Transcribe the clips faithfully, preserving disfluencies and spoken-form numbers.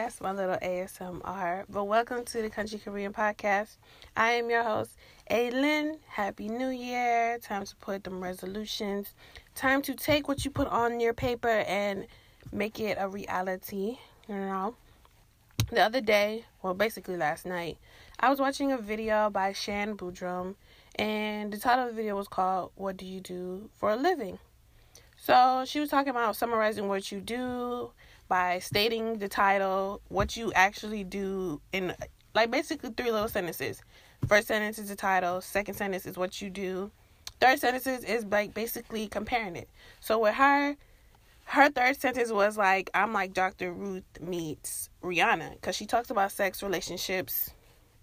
That's my little A S M R. But welcome to the Country Caribbean Podcast. I am your host, Aylin. Happy New Year. Time to put them resolutions. Time to take what you put on your paper and make it a reality. You know, the other day, well, basically last night, I was watching a video by Shan Boodram, and the title of the video was called, "What Do You Do for a Living?" So she was talking about summarizing what you do by stating the title, what you actually do in, like, basically three little sentences. First sentence is the title. Second sentence is what you do. Third sentence is, like, basically comparing it. So with her, her third sentence was, like, I'm like Doctor Ruth meets Rihanna, because she talks about sex, relationships,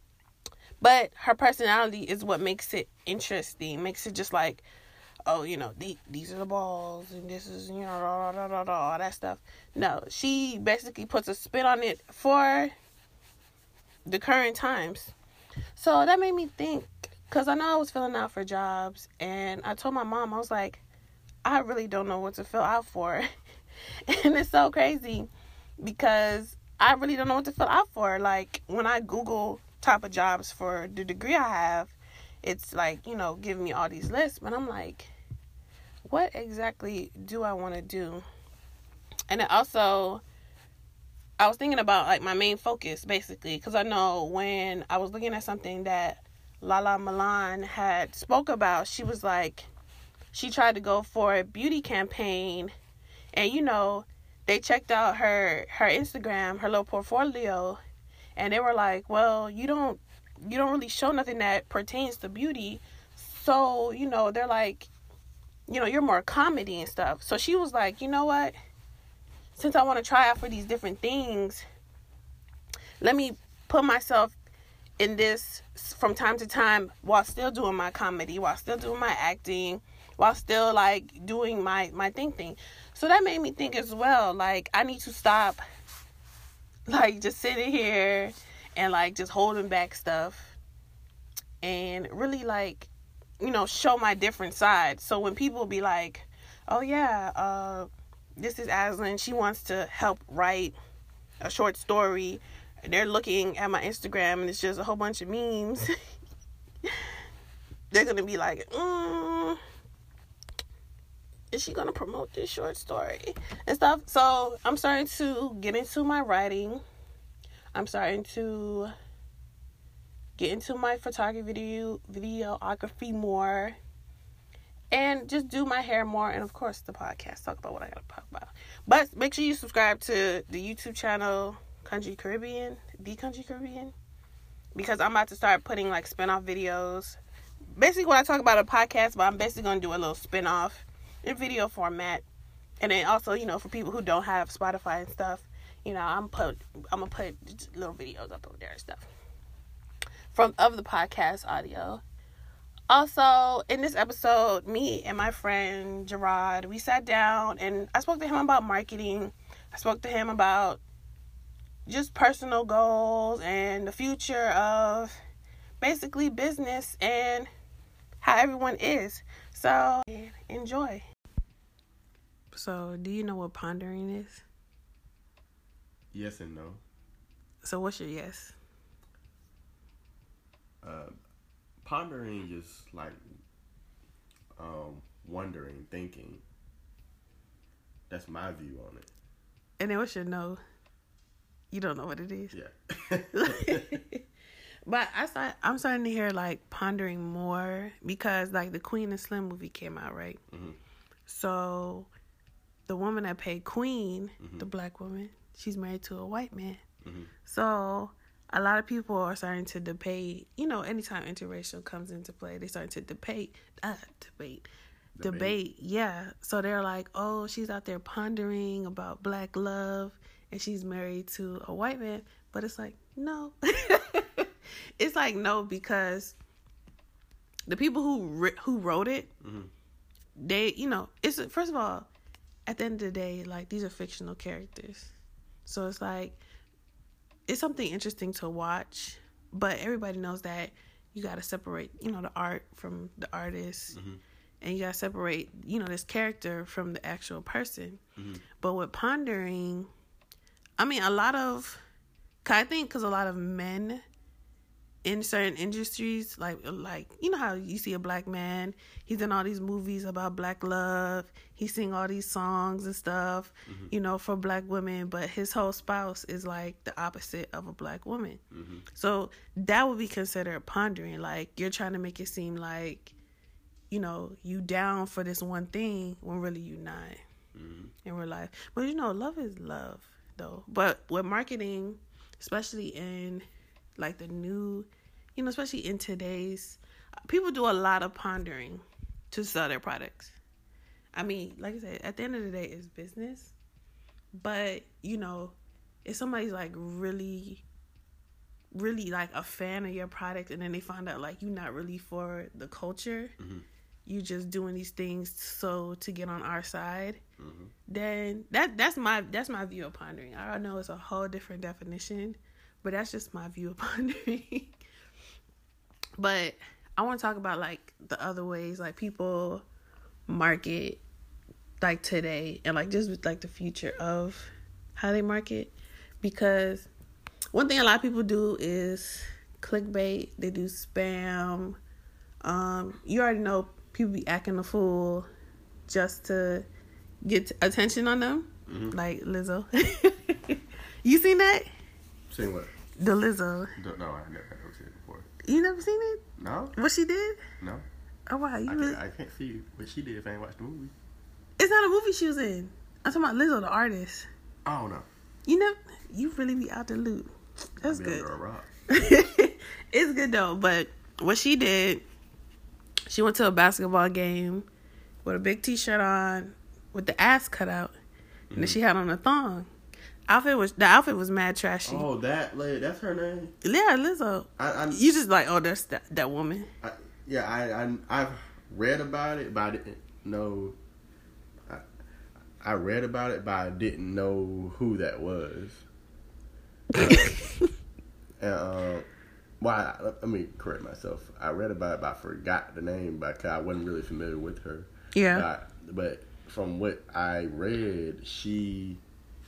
but her personality is what makes it interesting, makes it just like, oh, you know, the, these are the balls, and this is, you know, da, da, da, da, all that stuff. No, she basically puts a spin on it for the current times. So that made me think, because I know I was filling out for jobs, and I told my mom, I was like, I really don't know what to fill out for. And it's so crazy, because I really don't know what to fill out for. Like, when I Google type of jobs for the degree I have, it's like, you know, giving me all these lists, but I'm like, what exactly do I want to do? And it also, I was thinking about, like, my main focus, basically, because I know when I was looking at something that Lala Milan had spoke about, she was like, she tried to go for a beauty campaign, and, you know, they checked out her, her Instagram, her little portfolio, and they were like, well, you don't, you don't really show nothing that pertains to beauty. So, you know, they're like, you know, you're more comedy and stuff. So she was like, you know what? Since I want to try out for these different things, let me put myself in this from time to time while still doing my comedy, while still doing my acting, while still, like, doing my, my thing thing. So that made me think as well, like, I need to stop, like, just sitting here and, like, just holding back stuff and really, like, you know, show my different side. So when people be like, oh yeah, uh, this is Aslan, she wants to help write a short story, and they're looking at my Instagram and it's just a whole bunch of memes, they're gonna be like, mm, is she gonna promote this short story and stuff? So I'm starting to get into my writing. I'm starting to get into my photography, video, videography more, and just do my hair more, and of course the podcast, talk about what I gotta talk about. But make sure you subscribe to the YouTube channel Country Caribbean, The Country Caribbean, because I'm about to start putting, like, spin-off videos. Basically what I talk about a podcast, but I'm basically gonna do a little spin-off in video format. And then also, you know, for people who don't have Spotify and stuff, you know, I'm put I'm gonna put little videos up over there and stuff from of the podcast audio. Also, in this episode, me and my friend Gerard, we sat down and I spoke to him about marketing. I spoke to him about just personal goals and the future of basically business and how everyone is. So, enjoy. So, do you know what pondering is? Yes and no. So, what's your yes? Uh, pondering is like um, wondering, thinking. That's my view on it. And then what's your no? You don't know what it is? Yeah. But I start, I'm starting to hear, like, pondering more because, like, the Queen and Slim movie came out, right? Mm-hmm. So the woman that played Queen, mm-hmm. the black woman, she's married to a white man. Mm-hmm. So a lot of people are starting to debate, you know, anytime interracial comes into play, they start to debate, uh, debate, debate, debate, yeah. So they're like, oh, she's out there pondering about black love, and she's married to a white man. But it's like, no. It's like, no, because the people who who wrote it, mm-hmm. they, you know, it's, first of all, at the end of the day, like, these are fictional characters. So it's like, it's something interesting to watch, but everybody knows that you got to separate, you know, the art from the artist, mm-hmm. and you got to separate, you know, this character from the actual person. Mm-hmm. But with pondering, I mean, a lot of Cause I think because a lot of men in certain industries, like like you know how you see a black man, he's in all these movies about black love, he sing all these songs and stuff, mm-hmm. you know, for black women, but his whole spouse is like the opposite of a black woman. Mm-hmm. So that would be considered pondering. Like you're trying to make it seem like, you know, you down for this one thing when really you not mm-hmm. in real life. But you know, love is love though. But with marketing, especially in like the new, you know, especially in today's, people do a lot of pondering to sell their products. I mean, like I said, at the end of the day, it's business. But, you know, if somebody's like really, really like a fan of your product and then they find out like you're not really for the culture, mm-hmm. you just doing these things so to get on our side, mm-hmm. then that that's my that's my view of pondering. I know it's a whole different definition, but that's just my view of pondering. But I want to talk about like the other ways like people market like today and like just with like the future of how they market, because one thing a lot of people do is clickbait. They do spam. Um, you already know people be acting a fool just to get attention on them, mm-hmm. like Lizzo. You seen that? Seen what? The Lizzo. No, I never have seen it before. You never seen it? No. What she did? No. Oh wow, you I, really? can't, I can't see what she did if I ain't watched the movie. It's not a movie she was in. I'm talking about Lizzo, the artist. I don't know. You know, you really be out the loop. That's good. Under a rock. It's good though, but what she did, she went to a basketball game with a big t-shirt on, with the ass cut out, mm-hmm. and then she had on a thong. Outfit was the outfit was mad trashy. Oh, that lady, that's her name. Yeah, Lizzo. I, I, you just like, oh, that's that, that woman. I, yeah, I, I I've read about it, but I didn't know. I I read about it, but I didn't know who that was. and, uh, well, I, let me correct myself. I read about it, but I forgot the name because I wasn't really familiar with her. Yeah. But, but from what I read, she.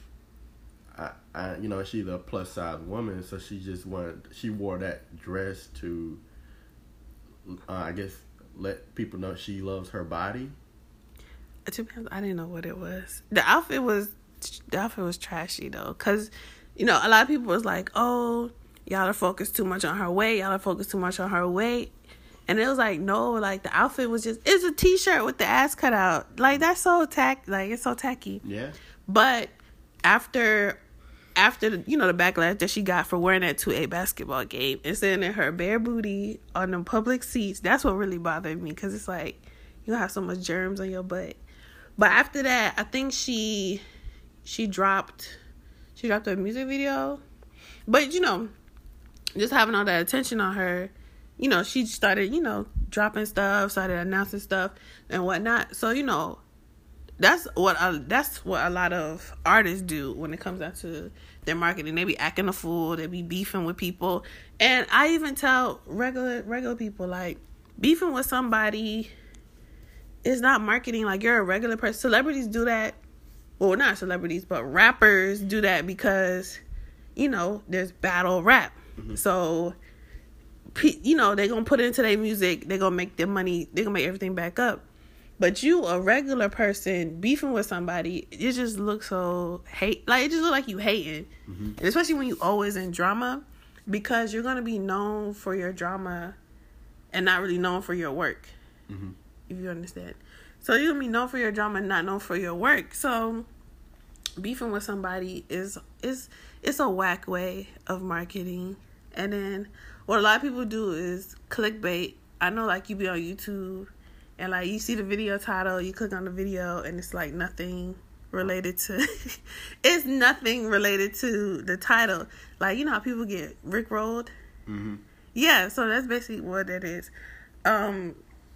I, I, you know, she's a plus size woman, so she just wanted. She wore that dress to, uh, I guess, let people know she loves her body. To be honest, I didn't know what it was. The outfit was, the outfit was trashy though, cause, you know, a lot of people was like, "Oh, y'all are focused too much on her weight. Y'all are focused too much on her weight," and it was like, no, like the outfit was just, it's a t-shirt with the ass cut out. Like that's so tack, like it's so tacky. Yeah. But after. After, the, you know, the backlash that she got for wearing that to a basketball game and sitting in her bare booty on the public seats, that's what really bothered me, because it's like, you have so much germs on your butt. But after that, I think she she dropped she dropped a music video. But, you know, just having all that attention on her, you know, she started, you know, dropping stuff, started announcing stuff and whatnot. So, you know, That's what I, that's what a lot of artists do when it comes down to their marketing. They be acting a fool. They be beefing with people. And I even tell regular regular people, like, beefing with somebody is not marketing. Like, you're a regular person. Celebrities do that. Well, not celebrities, but rappers do that because, you know, there's battle rap. Mm-hmm. So, you know, they're going to put it into their music. They're going to make their money. They're going to make everything back up. But you, a regular person, beefing with somebody, it just looks so hate. Like, it just look like you hating. Mm-hmm. And especially when you always in drama, because you're going to be known for your drama and not really known for your work. Mm-hmm. If you understand. So you're going to be known for your drama and not known for your work. So beefing with somebody is, is it's a whack way of marketing. And then what a lot of people do is clickbait. I know, like, you be on YouTube. And, like, you see the video title, you click on the video, and it's, like, nothing related to... it's nothing related to the title. Like, you know how people get rickrolled? Mm-hmm. Yeah, so that's basically what it is. Um,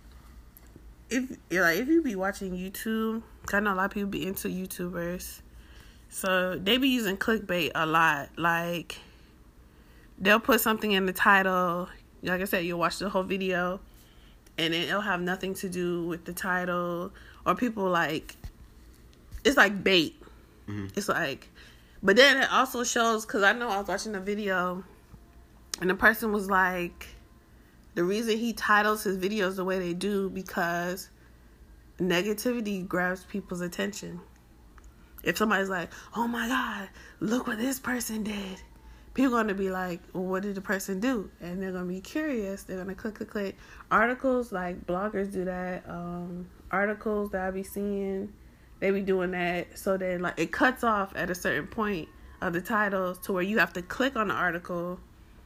if, like, if you be watching YouTube, I know a lot of people be into YouTubers. So, they be using clickbait a lot. Like, they'll put something in the title. Like I said, you'll watch the whole video. And then it'll have nothing to do with the title. Or people like, it's like bait. Mm-hmm. It's like, But then it also shows, because I know I was watching a video, and the person was like, the reason he titles his videos the way they do, because negativity grabs people's attention. If somebody's like, oh my God, look what this person did, people are going to be like, well, what did the person do? And they're going to be curious. They're going to click, click, click. Articles, like bloggers do that. Um, articles that I be seeing, they be doing that. So then, like, it cuts off at a certain point of the titles to where you have to click on the article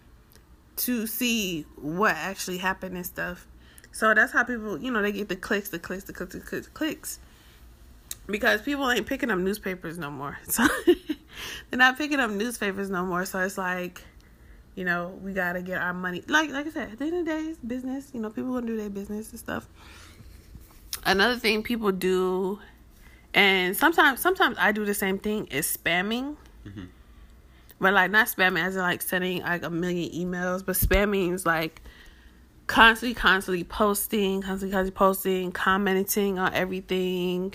to see what actually happened and stuff. So that's how people, you know, they get the clicks, the clicks, the clicks, the clicks, the clicks. Because people ain't picking up newspapers no more. So they're not picking up newspapers no more. So it's like, you know, we got to get our money. Like like I said, at the end of the day, it's business. You know, people going to do their business and stuff. Another thing people do, and sometimes sometimes I do the same thing, is spamming. Mm-hmm. But, like, not spamming as in, like, sending, like, a million emails. But spamming is, like, constantly, constantly posting, constantly, constantly posting, commenting on everything.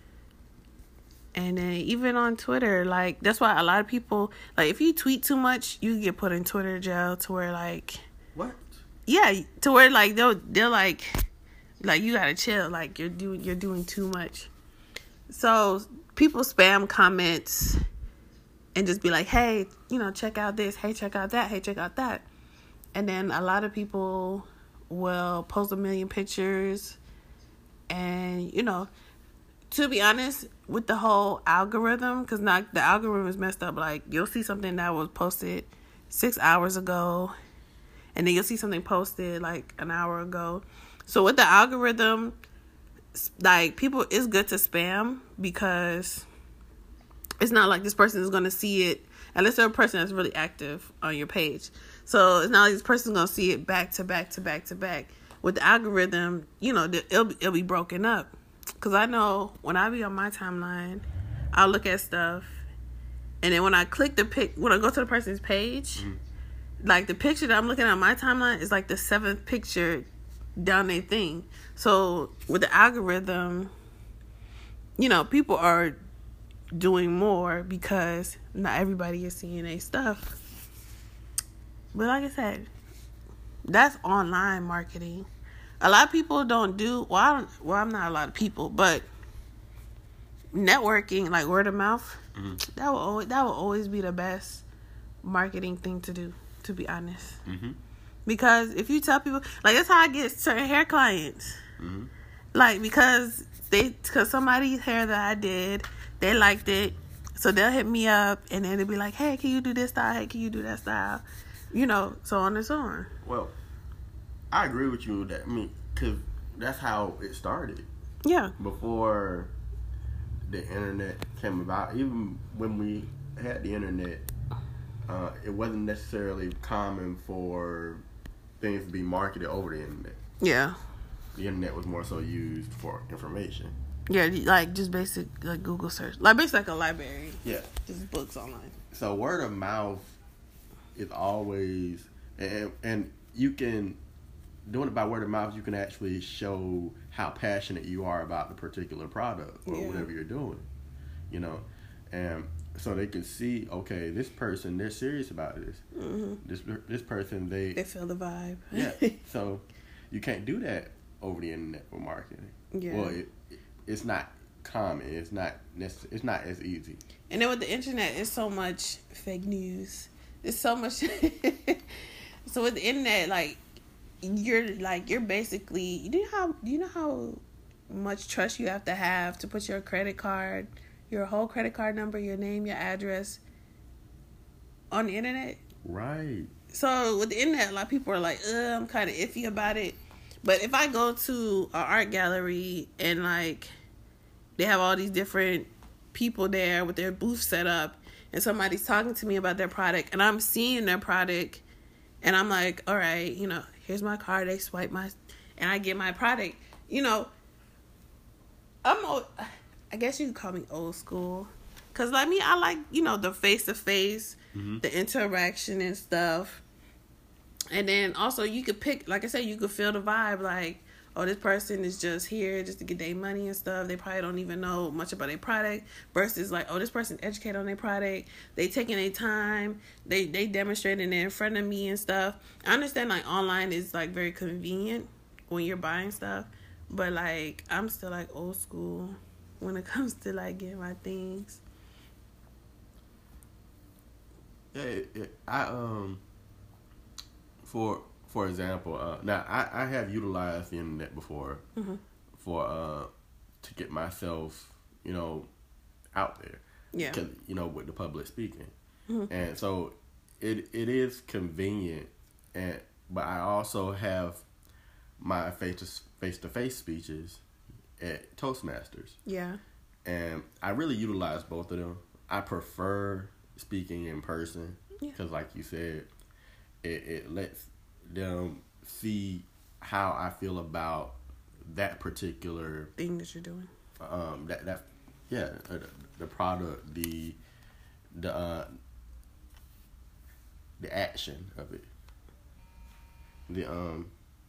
And then even on Twitter, like, that's why a lot of people, like, if you tweet too much, you get put in Twitter jail to where, like... What? Yeah, to where, like, they'll, they're like, like, you gotta chill. Like, you're doing, you're doing too much. So, people spam comments and just be like, hey, you know, check out this. Hey, check out that. Hey, check out that. And then a lot of people will post a million pictures. And, you know... To be honest, with the whole algorithm, because not the algorithm is messed up. Like, you'll see something that was posted six hours ago, and then you'll see something posted like an hour ago. So with the algorithm, like, people, it's good to spam because it's not like this person is going to see it unless they're a person that's really active on your page. So it's not like this person's going to see it back to back to back to back. With the algorithm, you know, it'll, it'll be broken up. Because I know when I be on my timeline, I'll look at stuff. And then when I click the pic, when I go to the person's page, mm-hmm. like the picture that I'm looking at on my timeline is like the seventh picture down their thing. So with the algorithm, you know, people are doing more because not everybody is seeing their stuff. But like I said, that's online marketing. A lot of people don't do, well, I don't, well, I'm not a lot of people, but networking, like word of mouth, mm-hmm. that will always, that will always be the best marketing thing to do, to be honest. Mm-hmm. Because if you tell people, like, that's how I get certain hair clients. Mm-hmm. Like, because they, because somebody's hair that I did, they liked it, so they'll hit me up, and then they'll be like, hey, can you do this style? Hey, can you do that style? You know, so on and so on. Well, I agree with you with that. I mean, because that's how it started. Yeah. Before the internet came about, even when we had the internet, uh, it wasn't necessarily common for things to be marketed over the internet. Yeah. The internet was more so used for information. Yeah, like just basic like Google search, like basically like a library. Yeah. Just books online. So word of mouth is always, and and you can. Doing it by word of mouth, you can actually show how passionate you are about the particular product or yeah. whatever you're doing, you know, and so they can see, okay, this person, they're serious about this. Mm-hmm. This this person, they they feel the vibe. Yeah, so you can't do that over the internet with marketing. Yeah, well, it, it, it's not common. It's not necess- It's not as easy. And then with the internet, it's so much fake news. It's so much. So with the internet, like. You're like you're basically do you know how do you know how much trust you have to have to put your credit card, your whole credit card number, your name, your address on the internet? Right. So with the internet, a lot of people are like, Ugh, I'm kind of iffy about it. But if I go to an art gallery and like they have all these different people there with their booth set up, and somebody's talking to me about their product, and I'm seeing their product, and I'm like, all right, you know. Here's my card. They swipe my, and I get my product. You know, I'm old, I guess you could call me old school. Cause like me, I like, you know, the face to face, the interaction and stuff. And then also you could pick, like I said, you could feel the vibe. Like, oh, this person is just here just to get their money and stuff. They probably don't even know much about their product. Versus like, oh, this person educated on their product. They taking their time. They they demonstrating it in front of me and stuff. I understand like online is like very convenient when you're buying stuff, but like I'm still like old school when it comes to like getting my things. Yeah, it, it, I um for for example, uh, now I, I have utilized the internet before mm-hmm. for uh to get myself, you know, out there. Yeah. 'Cause, you know, with the public speaking, mm-hmm. and so it it is convenient, and but I also have my face to face to face speeches at Toastmasters. Yeah. And I really utilize both of them. I prefer speaking in person because, yeah. like you said, it, it lets them see how I feel about that particular thing that you're doing. Um, that that yeah, uh, the, the product, the the uh, the action of it. The um,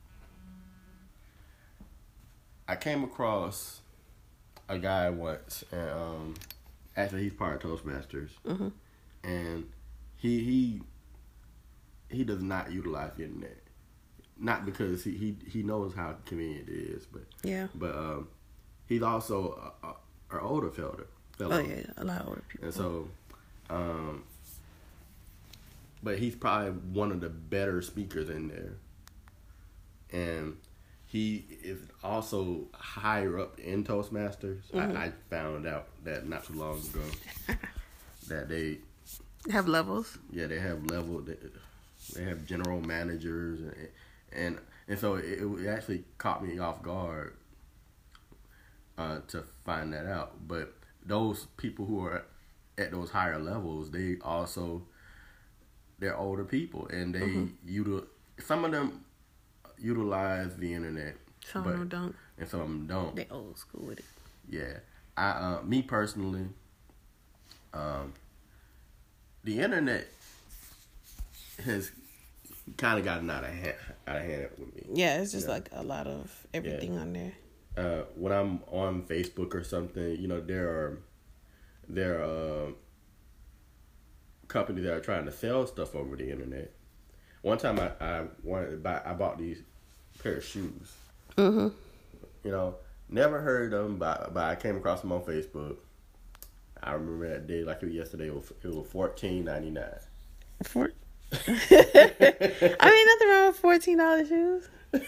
I came across a guy once, and um, actually he's part of Toastmasters, mm-hmm. and he he he does not utilize the internet, not because he he, he knows how convenient it is, but yeah, but um, he's also a, a, an older fellow. fellow. Oh yeah, a lot of older people, and so um, but he's probably one of the better speakers in there, and he is also higher up in Toastmasters. Mm-hmm. I, I found out that not too long ago that they have levels. Yeah, they have level. They, they have general managers, and and, and so it, it actually caught me off guard uh, to find that out. But those people who are at those higher levels, they also they're older people, and they mm-hmm. util- some of them utilize the internet. Some of them don't. And some of them don't. They old school with it. Yeah. I, uh, me personally, um, the internet has kind of gotten out of hand, out of hand with me. Yeah, it's just you know? like a lot of everything yeah. on there. Uh, when I'm on Facebook or something, you know, there are, there are uh, companies that are trying to sell stuff over the internet. One time I, I wanted to buy, I bought these pair of shoes. Mm-hmm. You know, never heard of them, but, but I came across them on Facebook. I remember that day like it was yesterday. It was, it was fourteen ninety-nine. Four. I mean, nothing wrong with fourteen dollar shoes.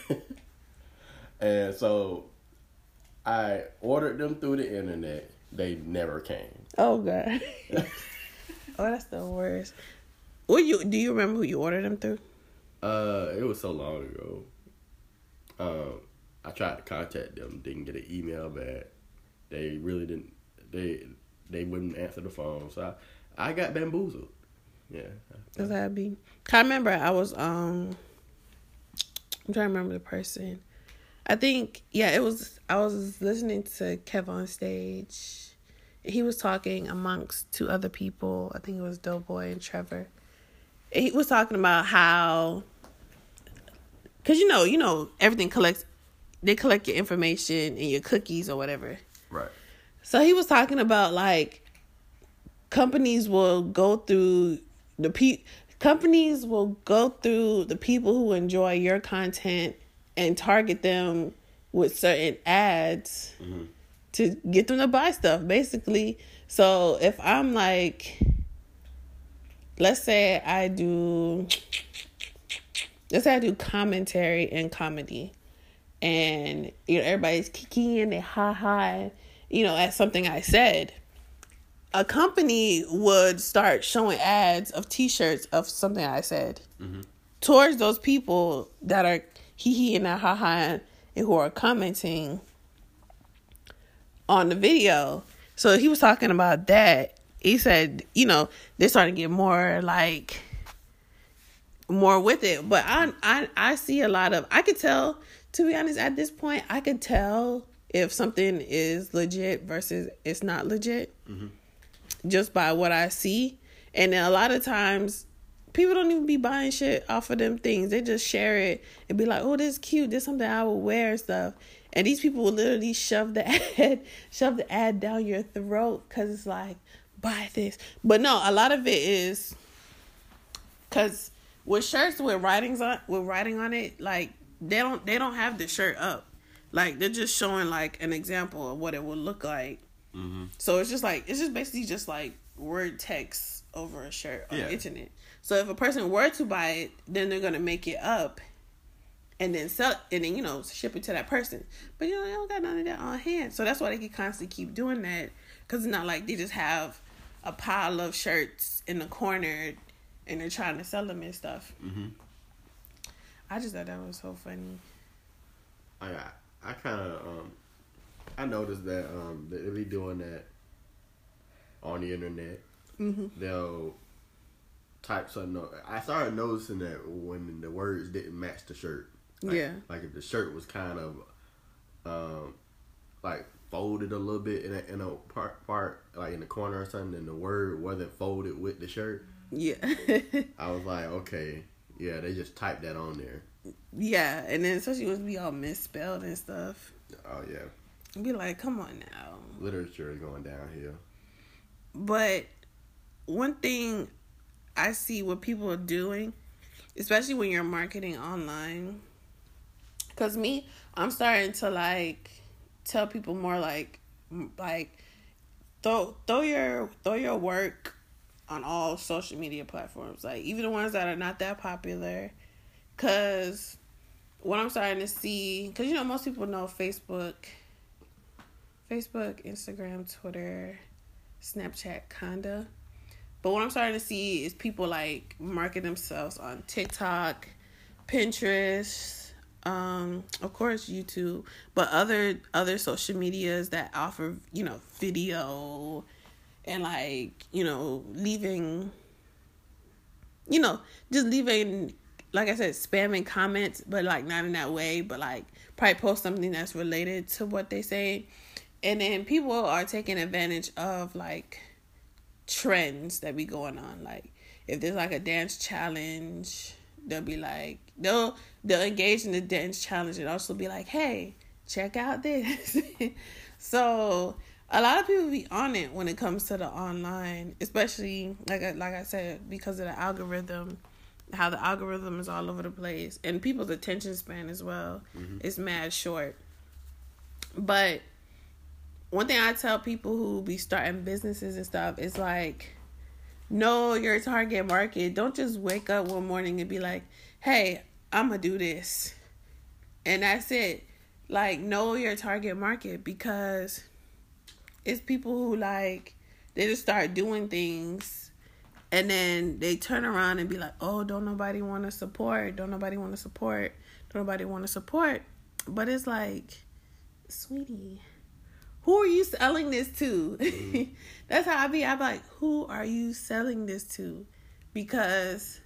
And so I ordered them through the internet. They never came. Oh God. Oh, that's the worst. What you do? You remember who you ordered them through? Uh, it was so long ago. Um, I tried to contact them, didn't get an email back. They really didn't. They they wouldn't answer the phone, so I, I got bamboozled. Yeah, that's how it be. I remember I was um. I'm trying to remember the person. I think yeah, it was. I was listening to Kev on Stage. He was talking amongst two other people. I think it was Doughboy and Trevor. He was talking about how, cause you know, you know, everything collects. They collect your information and your cookies or whatever. Right. So he was talking about like companies will go through the pe- companies will go through the people who enjoy your content and target them with certain ads mm-hmm. to get them to buy stuff, basically. So if I'm like, let's say I do, let's say I do commentary and comedy. And, you know, everybody's kicking and they ha-ha, you know, at something I said. A company would start showing ads of T-shirts of something I said mm-hmm. towards those people that are hee-hee and ha-ha and who are commenting on the video. So he was talking about that. He said, you know, they're starting to get more, like, more with it. But I, I, I see a lot of, I could tell... To be honest, at this point, I could tell if something is legit versus it's not legit mm-hmm. just by what I see. And then a lot of times, people don't even be buying shit off of them things. They just share it and be like, oh, this is cute. This is something I would wear and stuff. And these people will literally shove the ad, shove the ad down your throat because it's like, buy this. But no, a lot of it is because with shirts with writings on with writing on it, like they don't they don't have the shirt up. Like they're just showing like an example of what it would look like. Mm-hmm. So it's just like it's just basically just like word text over a shirt on yeah. the internet. So if a person were to buy it, then they're gonna make it up and then sell it, and then, you know, ship it to that person. But, you know, they don't got none of that on hand. So that's why they can constantly keep doing that. Because it's not like they just have a pile of shirts in the corner and they're trying to sell them and stuff. Mm-hmm. I just thought that was so funny. I I kind of, um, I noticed that um, they be doing that on the internet. Mm-hmm. They'll type something up. I started noticing that when the words didn't match the shirt. Like, yeah. Like if the shirt was kind of, um, like folded a little bit in a, in a part, part, like in the corner or something, and the word wasn't folded with the shirt. Yeah. I was like, okay, yeah, they just typed that on there. Yeah, and then especially when it be all misspelled and stuff. Oh, yeah. Be like, come on now. Literature is going downhill. But one thing I see what people are doing, especially when you're marketing online, because me, I'm starting to like tell people more like like throw throw your throw your work on all social media platforms, like even the ones that are not that popular. Because what I'm starting to see, because you know most people know Facebook, Facebook, Instagram, Twitter, Snapchat, kinda. But what I'm starting to see is people like market themselves on TikTok, Pinterest, um, of course YouTube, but other other social medias that offer, you know, video and like, you know, leaving, you know, just leaving, like I said, spamming comments, but like not in that way, but like probably post something that's related to what they say. And then people are taking advantage of like trends that be going on. Like if there's like a dance challenge, they'll be like, they'll they'll engage in the dance challenge and also be like, hey, check out this. So a lot of people be on it when it comes to the online, especially like I, like I said, because of the algorithm, how the algorithm is all over the place, and people's attention span as well. Mm-hmm. Is mad short. But one thing I tell people who be starting businesses and stuff is like, know your target market. Don't just wake up one morning and be like, hey, I'm going to do this. And that's it. Like, know your target market, because it's people who like, they just start doing things and then they turn around and be like, oh, don't nobody want to support. Don't nobody want to support. Don't nobody want to support. But it's like, sweetie, who are you selling this to? Mm-hmm. That's how I be. I'm like, who are you selling this to? Because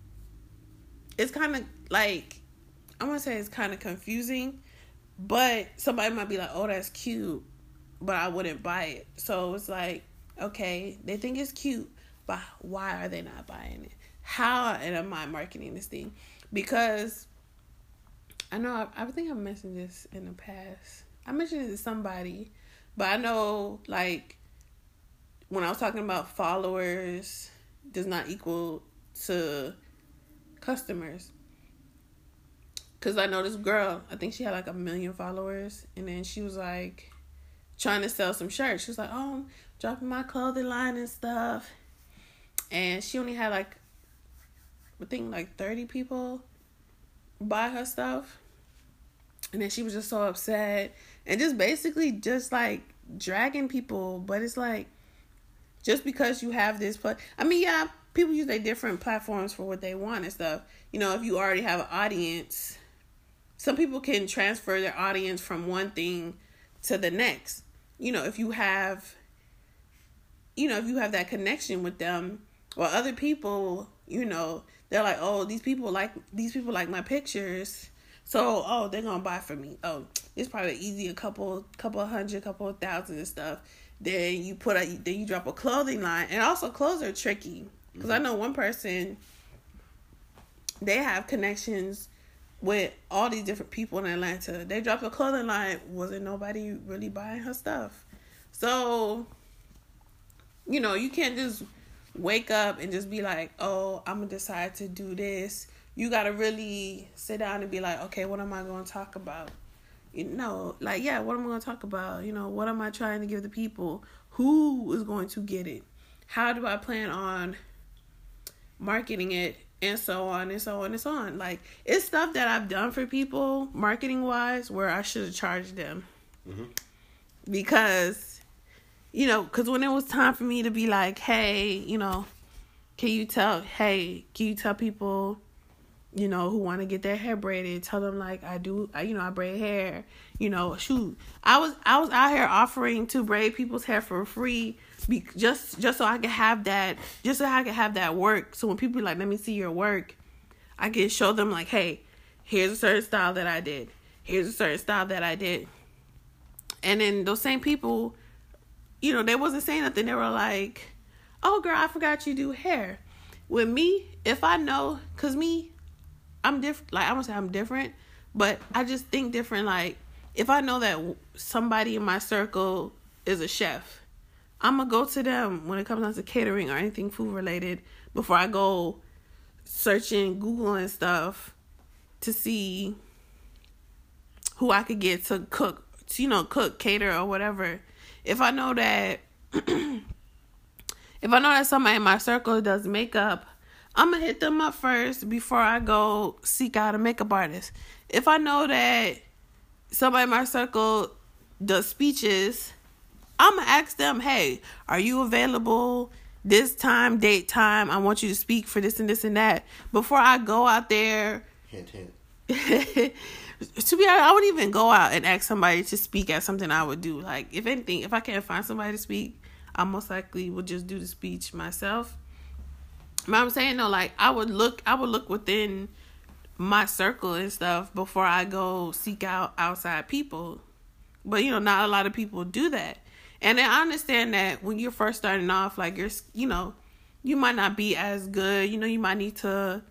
it's kind of like, I want to say it's kind of confusing, but somebody might be like, oh, that's cute, but I wouldn't buy it. So it's like, okay, they think it's cute, but why are they not buying it? How am I marketing this thing? Because I know, I, I think I mentioned this in the past. I mentioned it to somebody. But I know, like, when I was talking about followers does not equal to customers. Because I know this girl, I think she had like a million followers. And then she was like trying to sell some shirts. She was like, oh, I'm dropping my clothing line and stuff. And she only had like, I think like thirty people buy her stuff. And then she was just so upset. And just basically just like dragging people. But it's like, just because you have this, pl- I mean, yeah, people use their different platforms for what they want and stuff. You know, if you already have an audience, some people can transfer their audience from one thing to the next. You know, if you have, you know, if you have that connection with them, or other people, you know, they're like, oh, these people like, these people like my pictures. So, oh, they're going to buy from me. Oh, it's probably easy, a couple, couple hundred, couple of thousand and stuff. Then you put a, then you drop a clothing line. And also clothes are tricky. Because mm-hmm. I know one person, they have connections with all these different people in Atlanta. They dropped a clothing line. Wasn't nobody really buying her stuff. So, you know, you can't just wake up and just be like, oh, I'm going to decide to do this. You got to really sit down and be like, okay, what am I going to talk about? You know, like, yeah, what am I going to talk about? You know, what am I trying to give the people? Who is going to get it? How do I plan on marketing it? And so on and so on and so on. Like, it's stuff that I've done for people, marketing-wise, where I should have charged them. Mm-hmm. Because, you know, because when it was time for me to be like, hey, you know, can you tell, hey, can you tell people, you know, who want to get their hair braided, tell them, like, I do, I, you know, I braid hair, you know, shoot. I was I was out here offering to braid people's hair for free, be, just just so I could have that, just so I could have that work. So when people be like, let me see your work, I can show them, like, hey, here's a certain style that I did. Here's a certain style that I did. And then those same people, you know, they wasn't saying nothing. They were like, oh, girl, I forgot you do hair. With me, if I know, because me, I'm different. Like, I won't say I'm different, but I just think different. Like, if I know that somebody in my circle is a chef, I'm going to go to them when it comes down to catering or anything food related before I go searching, Googling stuff to see who I could get to cook, to, you know, cook, cater, or whatever. If I know that, if I know that somebody in my circle does makeup, I'm going to hit them up first before I go seek out a makeup artist. If I know that somebody in my circle does speeches, I'm going to ask them, hey, are you available this time, date, time? I want you to speak for this and this and that. Before I go out there. Hint, hint. To be honest, I wouldn't even go out and ask somebody to speak at something I would do. Like, if anything, if I can't find somebody to speak, I most likely would just do the speech myself. But I'm saying, though, like, I would look, I would look within my circle and stuff before I go seek out outside people. But, you know, not a lot of people do that. And then I understand that when you're first starting off, like, you're, you know, you might not be as good. You know, you might need to,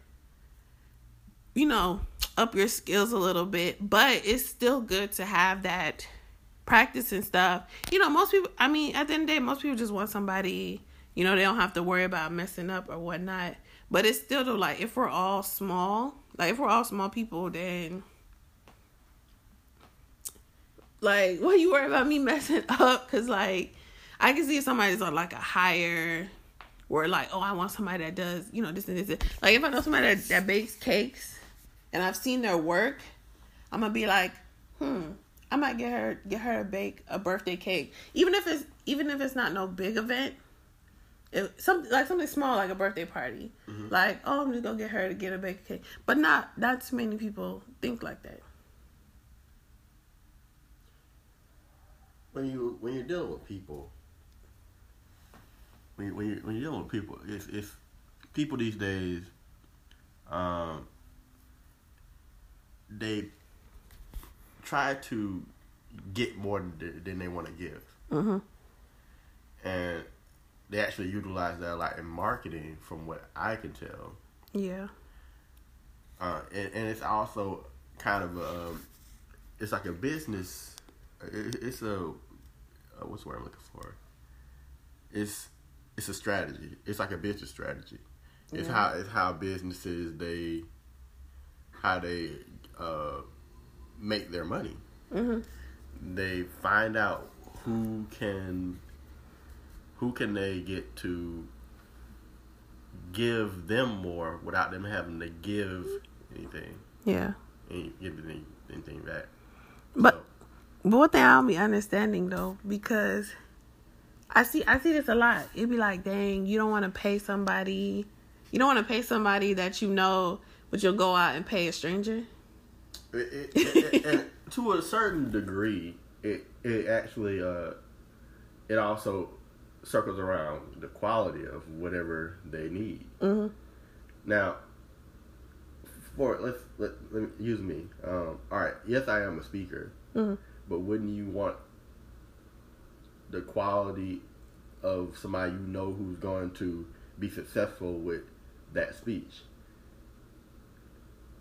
you know, up your skills a little bit. But it's still good to have that practice and stuff. You know, most people, I mean, at the end of the day, most people just want somebody, you know, they don't have to worry about messing up or whatnot. But it's still, though, like, if we're all small, like, if we're all small people, then, like, what you worry about me messing up? Because, like, I can see if somebody's on, like, a higher, where, like, oh, I want somebody that does, you know, this and this. And, like, if I know somebody that, that bakes cakes, and I've seen their work, I'm going to be like, hmm, I might get her, get her to bake a birthday cake. Even if it's, even if it's not no big event. It, some, like something small, like a birthday party. Mm-hmm. Like, oh, I'm just going to get her to get a baked cake. But not, not too many people think like that. When you when you're dealing with people, when you, when you when you're dealing with people, it's it's people these days. Um, they try to get more than, than they want to give, mm-hmm. and they actually utilize that a lot in marketing, from what I can tell. Yeah. Uh, and, and it's also kind of a, um, it's like a business. It's a, uh, what's the word I'm looking for? It's it's a strategy. It's like a business strategy. It's yeah. how it's how businesses they how they uh, make their money. Mm-hmm. They find out who can who can they get to give them more without them having to give anything. Yeah. And give any, anything back. But. So, But one thing I don't be understanding, though, because I see I see this a lot. It'd be like, dang, you don't want to pay somebody. You don't want to pay somebody that you know, but you'll go out and pay a stranger. It, it, it, and to a certain degree, it it actually uh, it also circles around the quality of whatever they need. Mm-hmm. Now, for let's let, let me use me. Um, all right, yes, I am a speaker. Mm-hmm. But wouldn't you want the quality of somebody you know who's going to be successful with that speech?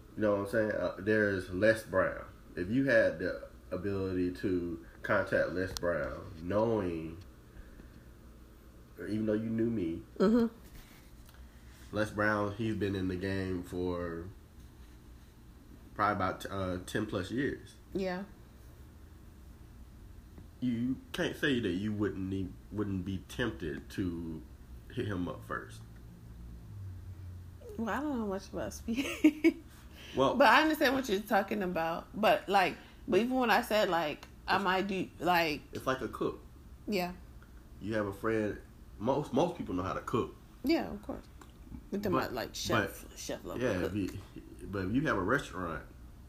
You know what I'm saying? Uh, there's Les Brown. If you had the ability to contact Les Brown, knowing, or even though you knew me, mm-hmm. Les Brown, he's been in the game for probably about uh, ten plus years. Yeah. You can't say that you wouldn't need, wouldn't be tempted to hit him up first. Well, I don't know much about speed. Well, but I understand what you're talking about. But like, but even when I said like, I might do like, it's like a cook. Yeah. You have a friend. Most most people know how to cook. Yeah, of course. With them But- like chef, but- chef level. Yeah, cook. if you, but if you have a restaurant,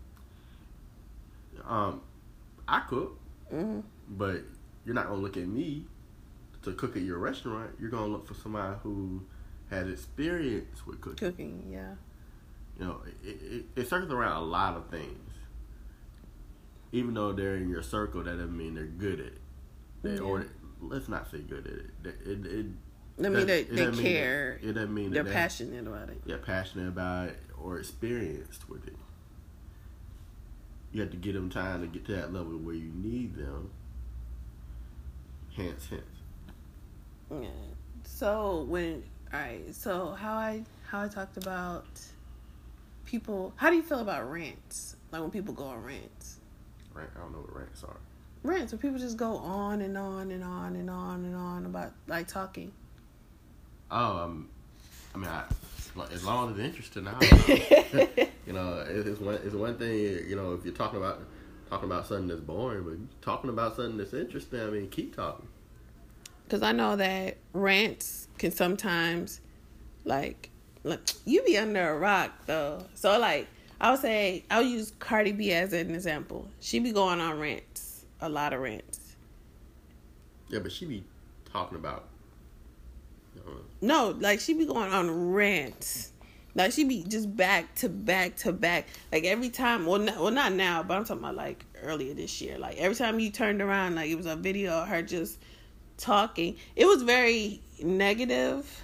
um, I cook, Mm-hmm. but you're not gonna look at me to cook at your restaurant. You're gonna look for somebody who has experience with cooking. Cooking, yeah. You know, it, it, it circles around a lot of things. Even though they're in your circle, that doesn't mean they're good at it. They, Yeah. Or let's not say good at it. It, it, it I mean, they, it they doesn't mean care. that- it doesn't mean They're that they- passionate about it. Yeah, passionate about it or experienced with it. You have to give them time to get to that level where you need them. Hence, hence. Yeah. So when, all right. So how I how I talked about people. How do you feel about rants? Like when people go on rants. Rant, I don't know what rants are. Rants, where people just go on and on and on and on and on about like talking. Oh, um, I mean, I, as long as it's interesting, I you know, it, it's one it's one thing. You know, if you're talking about talking about something that's boring, but talking about something that's interesting, I mean, keep talking. Because I know that rants can sometimes, like, look, you be under a rock though. So like, I would say I'll use Cardi B as an example. She be going on rants, a lot of rants. Yeah, but she be talking about. You know, No, like she be going on rants. Like she be just back to back to back. Like every time, well, not, well, not now, but I'm talking about like earlier this year. Like every time you turned around, like it was a video of her just talking. It was very negative.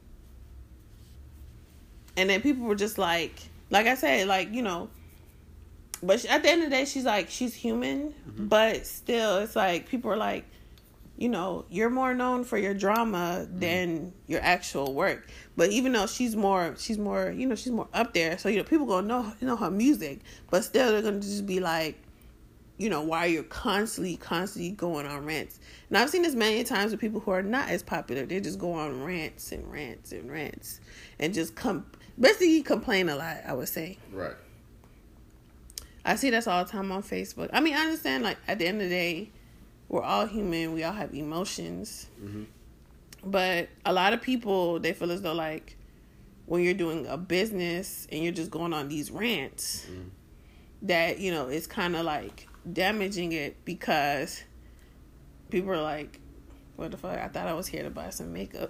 And then people were just like, like I said, like, you know, but she, at the end of the day, she's like, she's human, Mm-hmm. but still, it's like, people are like, you know, you're more known for your drama than your actual work. But even though she's more, she's more, you know, she's more up there. So, you know, people gonna know, you know, her music, but still they're gonna just be like, you know, why you're constantly, constantly going on rants. And I've seen this many times with people who are not as popular. They just go on rants and rants and rants and just come, basically complain a lot, I would say. right. I see this all the time on Facebook. I mean, I understand, like, at the end of the day, we're all human. We all have emotions. Mm-hmm. But a lot of people, they feel as though, like, when you're doing a business and you're just going on these rants, Mm-hmm. that, you know, it's kind of, like, damaging it because people are like, what the fuck? I thought I was here to buy some makeup.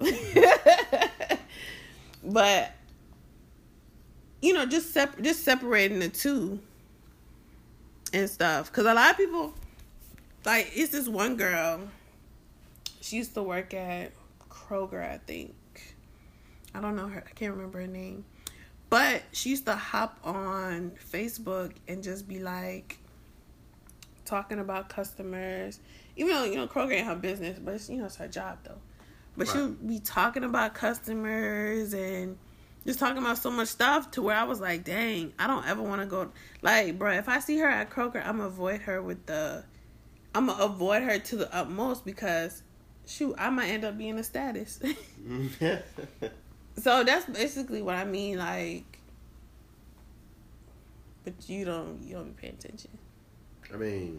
But, you know, just sep- just separating the two and stuff. Because a lot of people, like, it's this one girl. She used to work at Kroger, I think. I don't know her. I can't remember her name. But she used to hop on Facebook and just be like talking about customers. Even though, you know, Kroger ain't her business, but it's, you know, it's her job though. But Right. she would be talking about customers and just talking about so much stuff to where I was like, dang, I don't ever want to go. Like, bro, if I see her at Kroger, I'm going to avoid her with the, I'm going to avoid her to the utmost because, shoot, I might end up being a status. So that's basically what I mean, like, but you don't, you don't be paying attention. I mean,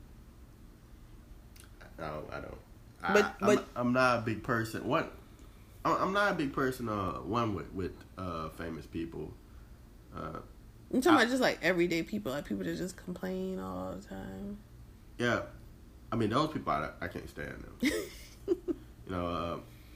I don't. I don't. I, But- I'm, but- I'm not a big person. What? I'm I'm not a big person. Uh, one with with uh famous people. Uh, I'm talking I- about just like everyday people, like people that just complain all the time. yeah, I mean those people. I, I can't stand them. You know, uh,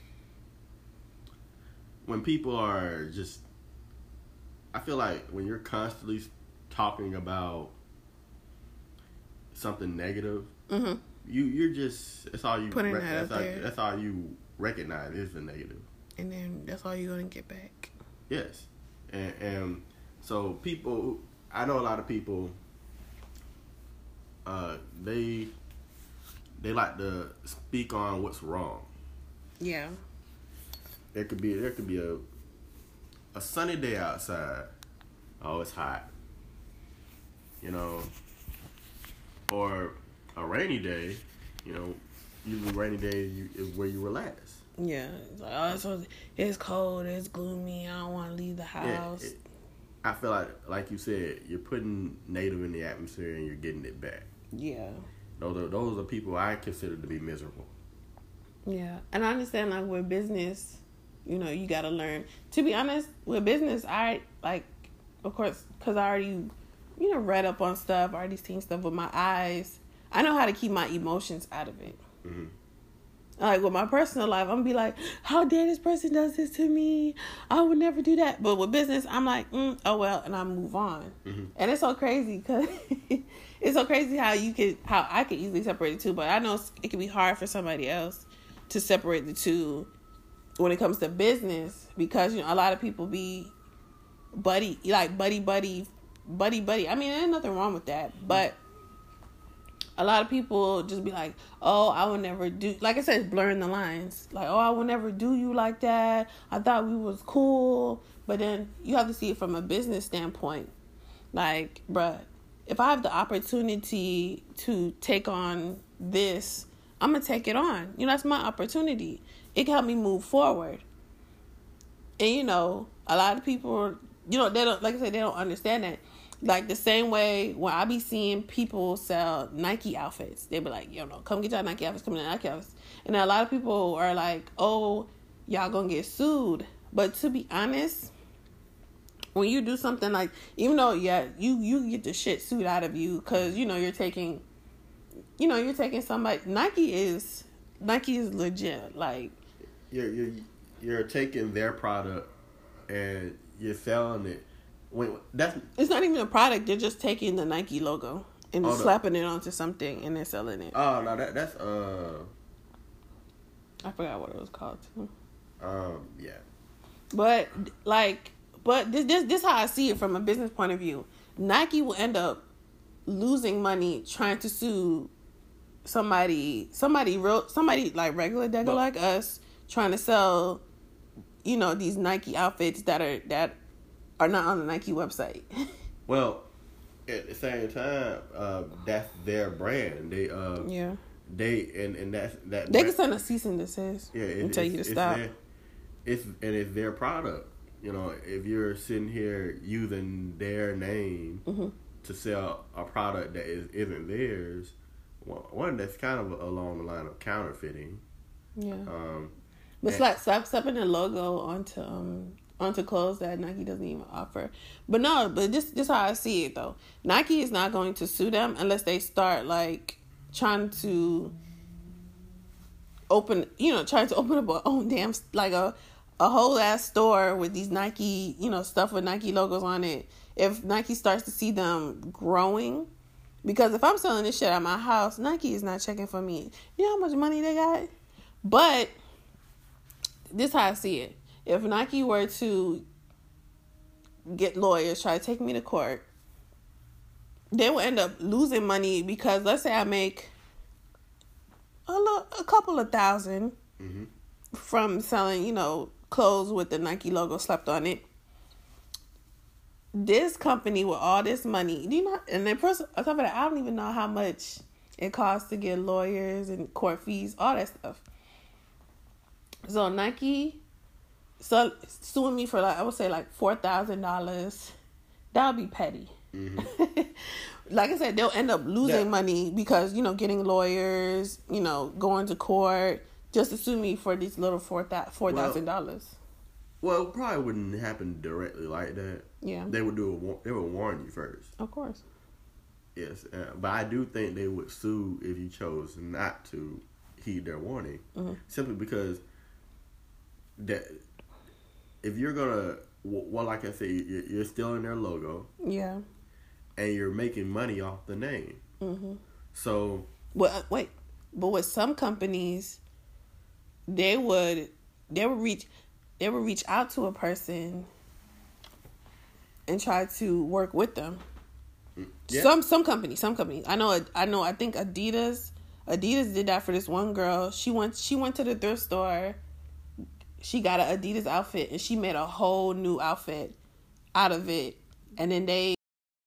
when people are just, I feel like when you're constantly talking about something negative, Mm-hmm. you you're just that's all you Putting rec- that that's, out all, there. that's all you recognize is the negative. And then that's all you're gonna get back. Yes, and, and So people, I know a lot of people. Uh, they they like to speak on what's wrong. Yeah. There could be there could be a a sunny day outside. Oh, it's hot. You know, or a rainy day. You know, usually rainy day you, is where you relax. Yeah. It's, like, oh, it's, it's cold. It's gloomy. I don't want to leave the house. Yeah, it, I feel like, like you said, you're putting native in the atmosphere and you're getting it back. Yeah. Those are those are people I consider to be miserable. Yeah, and I understand like with business, you know, you got to learn. To be honest, with business, I like, of course, because I already, you know, read up on stuff, already seen stuff with my eyes. I know how to keep my emotions out of it. Mm-hmm. Like with my personal life, I'm gonna be like, how dare this person does this to me? I would never do that. But with business, I'm like, mm, oh well, and I move on. Mm-hmm. And it's so crazy because it's so crazy how you could, how I could easily separate the two. But I know it can be hard for somebody else to separate the two when it comes to business, because you know a lot of people be buddy, like buddy, buddy, buddy, buddy. I mean, there's nothing wrong with that, but a lot of people just be like, oh, I would never do, like I said, blurring the lines. Like, oh, I would never do you like that. I thought we was cool. But then you have to see it from a business standpoint. Like, bruh, if I have the opportunity to take on this, I'm going to take it on. You know, that's my opportunity. It can help me move forward. And, you know, a lot of people, you know, they don't, like I said, they don't understand that. Like the same way when I be seeing people sell Nike outfits, they be like, you know, come get y'all Nike outfits, come get Nike outfits. And a lot of people are like, oh, y'all gonna get sued. But to be honest, when you do something like, even though, yeah, you, you get the shit sued out of you because, you know, you're taking, you know, you're taking somebody, Nike is, Nike is legit. Like, you're, you're, you're taking their product and you're selling it. Wait, that's it's not even a product. They're just taking the Nike logo and just slapping it onto something and they're selling it. Oh no, that that's uh, I forgot what it was called too. Um, yeah. But like, but this this this how I see it from a business point of view. Nike will end up losing money trying to sue somebody, somebody real, somebody like regular degular but, like us trying to sell, you know, these Nike outfits that are that. are not on the Nike website. Well, at the same time, uh, that's their brand. They uh, yeah. They and and that's that. They can send a cease and desist. Yeah, it, and tell you to stop. Their, it's and it's their product. You know, if you're sitting here using their name mm-hmm. to sell a product that is isn't theirs, one that's kind of along the line of counterfeiting. Yeah. Um, but it's like stop stepping the logo onto um. onto clothes that Nike doesn't even offer. But no, but this this how I see it though. Nike is not going to sue them unless they start like trying to open, you know, trying to open up a own damn like a a whole ass store with these Nike, you know, stuff with Nike logos on it. If Nike starts to see them growing, because if I'm selling this shit at my house, Nike is not checking for me. You know how much money they got? But this how I see it. If Nike were to get lawyers, try to take me to court, they will end up losing money because let's say I make a, lo- a couple of thousand mm-hmm. from selling, you know, clothes with the Nike logo slapped on it. This company with all this money, do you know? And then first, on top of that, I don't even know how much it costs to get lawyers and court fees, all that stuff. So Nike. So suing me for like I would say like four thousand dollars, that would be petty. Mm-hmm. Like I said, they'll end up losing yeah. money because you know getting lawyers, you know going to court just to sue me for these little four thousand four thousand well, dollars. Well, it probably wouldn't happen directly like that. Yeah, they would do a they would warn you first. Of course. Yes, uh, but I do think they would sue if you chose not to heed their warning, mm-hmm. simply because that. If you're gonna, well, like I said, you're stealing their logo. Yeah. And you're making money off the name. Mm-hmm. So. Well, wait, but with some companies, they would, they would reach, they would reach out to a person, and try to work with them. Yeah. Some some companies, some companies. I know. I know. I think Adidas. Adidas did that for this one girl. She went. She went to the thrift store. She got an Adidas outfit, and she made a whole new outfit out of it. And then they,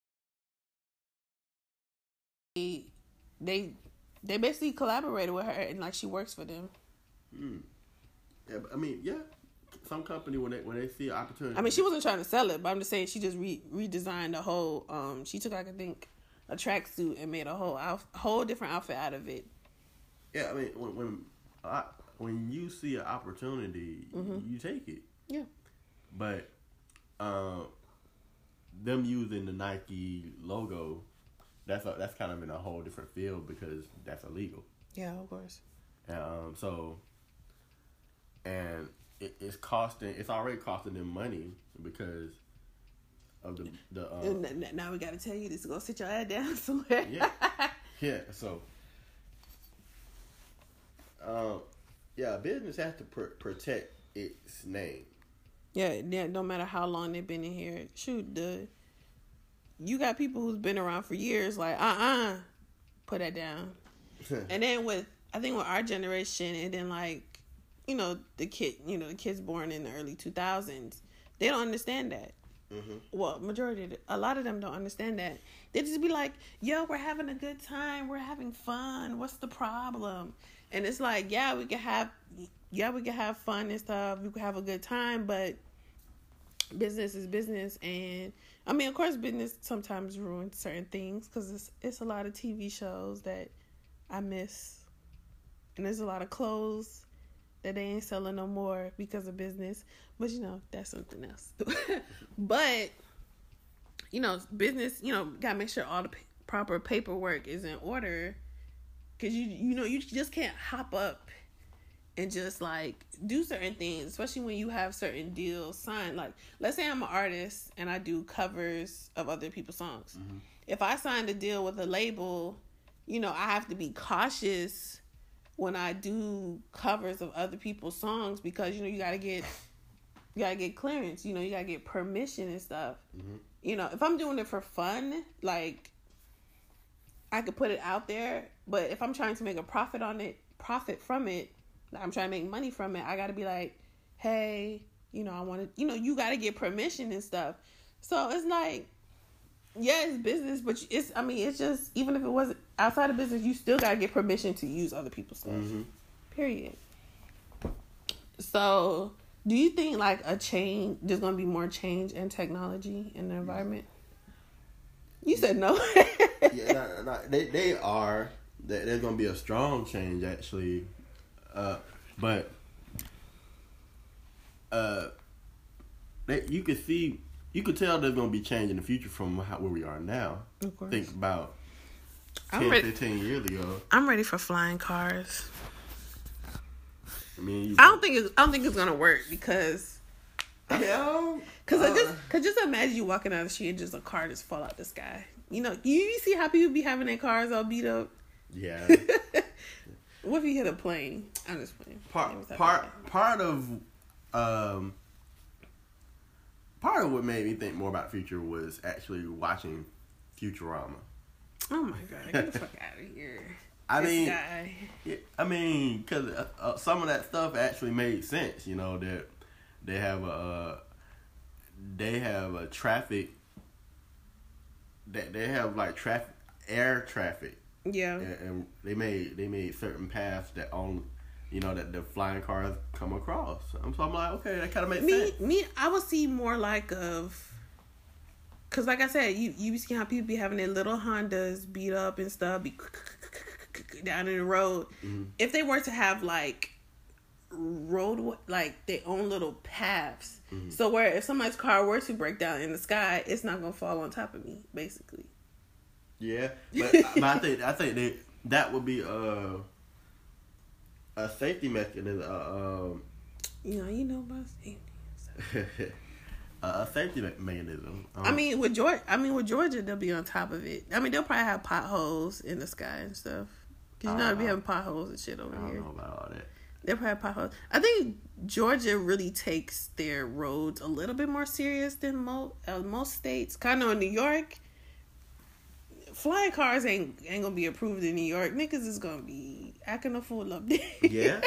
they, they, they basically collaborated with her, and like she works for them. Mm. Yeah, but, I mean, yeah. Some company when they when they see an opportunity. I mean, she wasn't trying to sell it, but I'm just saying she just re- redesigned the whole. Um, she took like I think a tracksuit and made a whole outf- whole different outfit out of it. Yeah, I mean when when I, when you see an opportunity, mm-hmm. you take it. Yeah. But, um, them using the Nike logo, that's a, that's kind of in a whole different field because that's illegal. Yeah, of course. And, um, so, and. It, it's costing. It's already costing them money because of the the. Um, now we got to tell you this. Go sit your ass down somewhere. Yeah, yeah. So, um, yeah, business has to pr- protect its name. Yeah, yeah. No matter how long they've been in here, shoot, the you got people who's been around for years. Like, uh, uh-uh, uh, put that down. And then with I think with our generation, and then like. You know, the kid, you know, the kids born in the early two thousands, they don't understand that. Mm-hmm. Well, majority of the, a lot of them don't understand that. They just be like, yo, we're having a good time. We're having fun. What's the problem? And it's like, yeah, we can have, yeah, we can have fun and stuff. We can have a good time, but business is business. And I mean, of course, business sometimes ruins certain things because it's, it's a lot of T V shows that I miss. And there's a lot of clothes that they ain't selling no more because of business. But, you know, that's something else. But, you know, business, you know, got to make sure all the p- proper paperwork is in order. Because, you you know, you just can't hop up and just, like, do certain things, especially when you have certain deals signed. Like, let's say I'm an artist and I do covers of other people's songs. Mm-hmm. If I signed a deal with a label, you know, I have to be cautious when I do covers of other people's songs because, you know, you gotta get, you gotta get clearance, you know, you gotta get permission and stuff. Mm-hmm. You know, if I'm doing it for fun, like, I could put it out there, but if I'm trying to make a profit on it, profit from it, like I'm trying to make money from it, I gotta be like, hey, you know, I want to, you know, you gotta get permission and stuff. So it's like, yeah, it's business, but it's, I mean, it's just, even if it wasn't outside of business, you still got to get permission to use other people's stuff. Mm-hmm. Period. So, do you think, like, a change, there's going to be more change in technology in the environment? You said no. yeah, no, no, they, they are. There's going to be a strong change, actually. Uh, but, uh, they, you could see... You could tell there's going to be change in the future from how, where we are now. Of course. Think about ten, ready, fifteen years ago. I'm ready for flying cars. I mean, I don't think it's, I don't think it's going to work because Hell, Cause uh, I just, cause just imagine you walking down the street and just a car just fall out the sky. You know, you, you see how people be having their cars all beat up. Yeah. What if you hit a plane? I'm just playing. Part, part, part of, um. Part of what made me think more about the future was actually watching Futurama. Oh my god! Get the fuck out of here! I this mean, guy. Yeah, I mean, because uh, uh, some of that stuff actually made sense. You know that they have a uh, they have a traffic that they have like traffic air traffic. Yeah, and, and they made they made certain paths that on. You know, that the flying cars come across. So I'm, so I'm like, okay, that kind of makes me, sense. Me, I would see more like of... Because like I said, you, you see how people be having their little Hondas beat up and stuff, be down in the road. Mm-hmm. If they were to have, like, road, like, their own little paths. Mm-hmm. So where if somebody's car were to break down in the sky, it's not going to fall on top of me, basically. Yeah, but, but I think I think that, that would be... Uh, A safety mechanism. Uh, um, you know, you know about safety. So. uh, a safety mechanism. Um, I mean, with Georgia, I mean, with Georgia, they'll be on top of it. I mean, they'll probably have potholes in the sky and stuff. Cause you know, they'll be having potholes and shit over I don't here. know about all that. They're probably potholes. I think Georgia really takes their roads a little bit more serious than mo- uh, most states. Kind of in New York, flying cars ain't ain't gonna be approved in New York. Niggas is gonna be acting a fool up there. Yeah.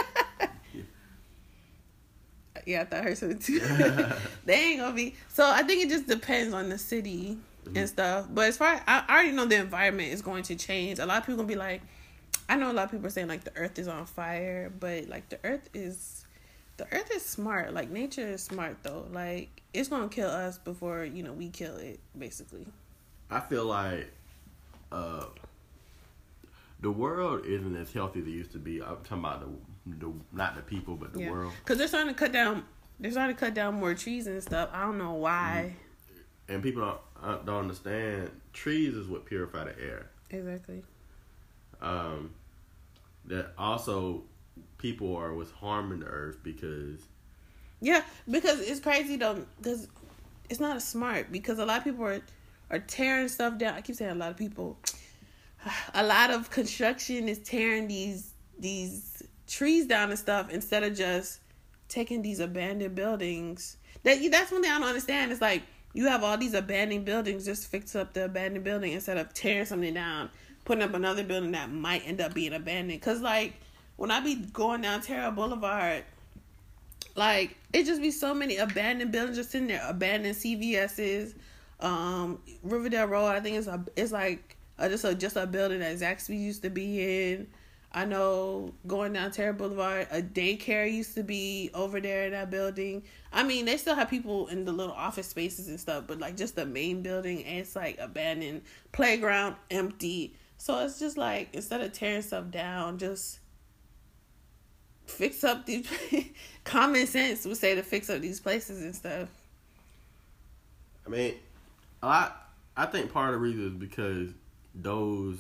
Yeah, I thought I heard something too. They ain't gonna be. So I think it just depends on the city mm-hmm. and stuff. But as far as, I already know the environment is going to change. A lot of people gonna be like, I know a lot of people are saying like the earth is on fire, but like the earth is, the earth is smart. Like nature is smart though. Like it's gonna kill us before, you know, we kill it, basically. I feel like uh, the world isn't as healthy as it used to be. I'm talking about the, the not the people, but the yeah. world. Because they're starting to cut down. They're starting to cut down more trees and stuff. I don't know why. Mm-hmm. And people don't don't understand. Trees is what purify the air. Exactly. Um. That also people are what's harming the earth because yeah because it's crazy though because it's not as smart because a lot of people are are tearing stuff down. I keep saying a lot of people. A lot of construction is tearing these these trees down and stuff instead of just taking these abandoned buildings. That that's one thing I don't understand. It's like you have all these abandoned buildings, just fix up the abandoned building instead of tearing something down, putting up another building that might end up being abandoned. Cause like when I be going down Terra Boulevard, like it just be so many abandoned buildings just sitting there, abandoned C V S's, um, Riverdale Road. I think it's a, it's like a, just a just a building that Zaxby's used to be in. I know going down Terra Boulevard, a daycare used to be over there in that building. I mean, they still have people in the little office spaces and stuff, but like just the main building, and it's like abandoned, playground empty. So it's just like, instead of tearing stuff down, just fix up these, common sense would say to fix up these places and stuff. I mean, a lot, I think part of the reason is because those,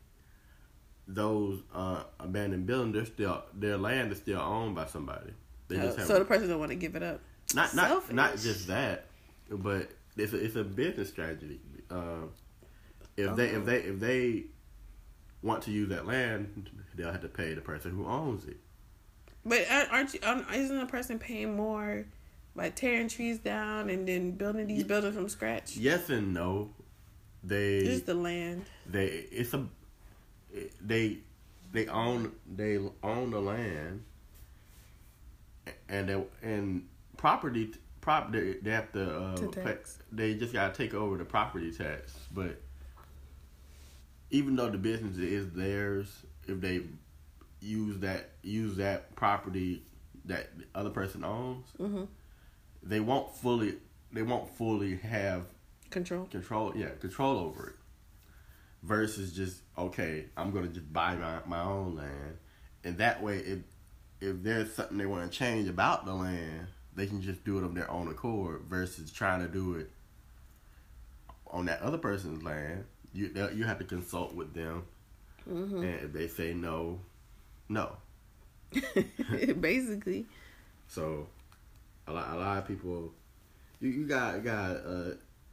those uh, abandoned buildings, they're still, their land is still owned by somebody. They oh, just have, so the person don't want to give it up. Not, not, not just that, but it's a, it's a business strategy. Uh, if oh. they, if they, if they want to use that land, they'll have to pay the person who owns it. But aren't you? Isn't the person paying more by tearing trees down and then building these buildings from scratch? Yes and no. They just the land. They it's a they they own they own the land, and they and property property they have to, uh, to pay, they just gotta take over the property tax. But even though the business is theirs, if they use that use that property that the other person owns, mm-hmm. they won't fully they won't fully have control control yeah control over it. Versus just, okay, I'm gonna just buy my, my own land, and that way, if if there's something they want to change about the land, they can just do it of their own accord. Versus trying to do it on that other person's land. You you have to consult with them, mm-hmm. and if they say no, no. Basically. So, a lot a lot of people, you you got got uh,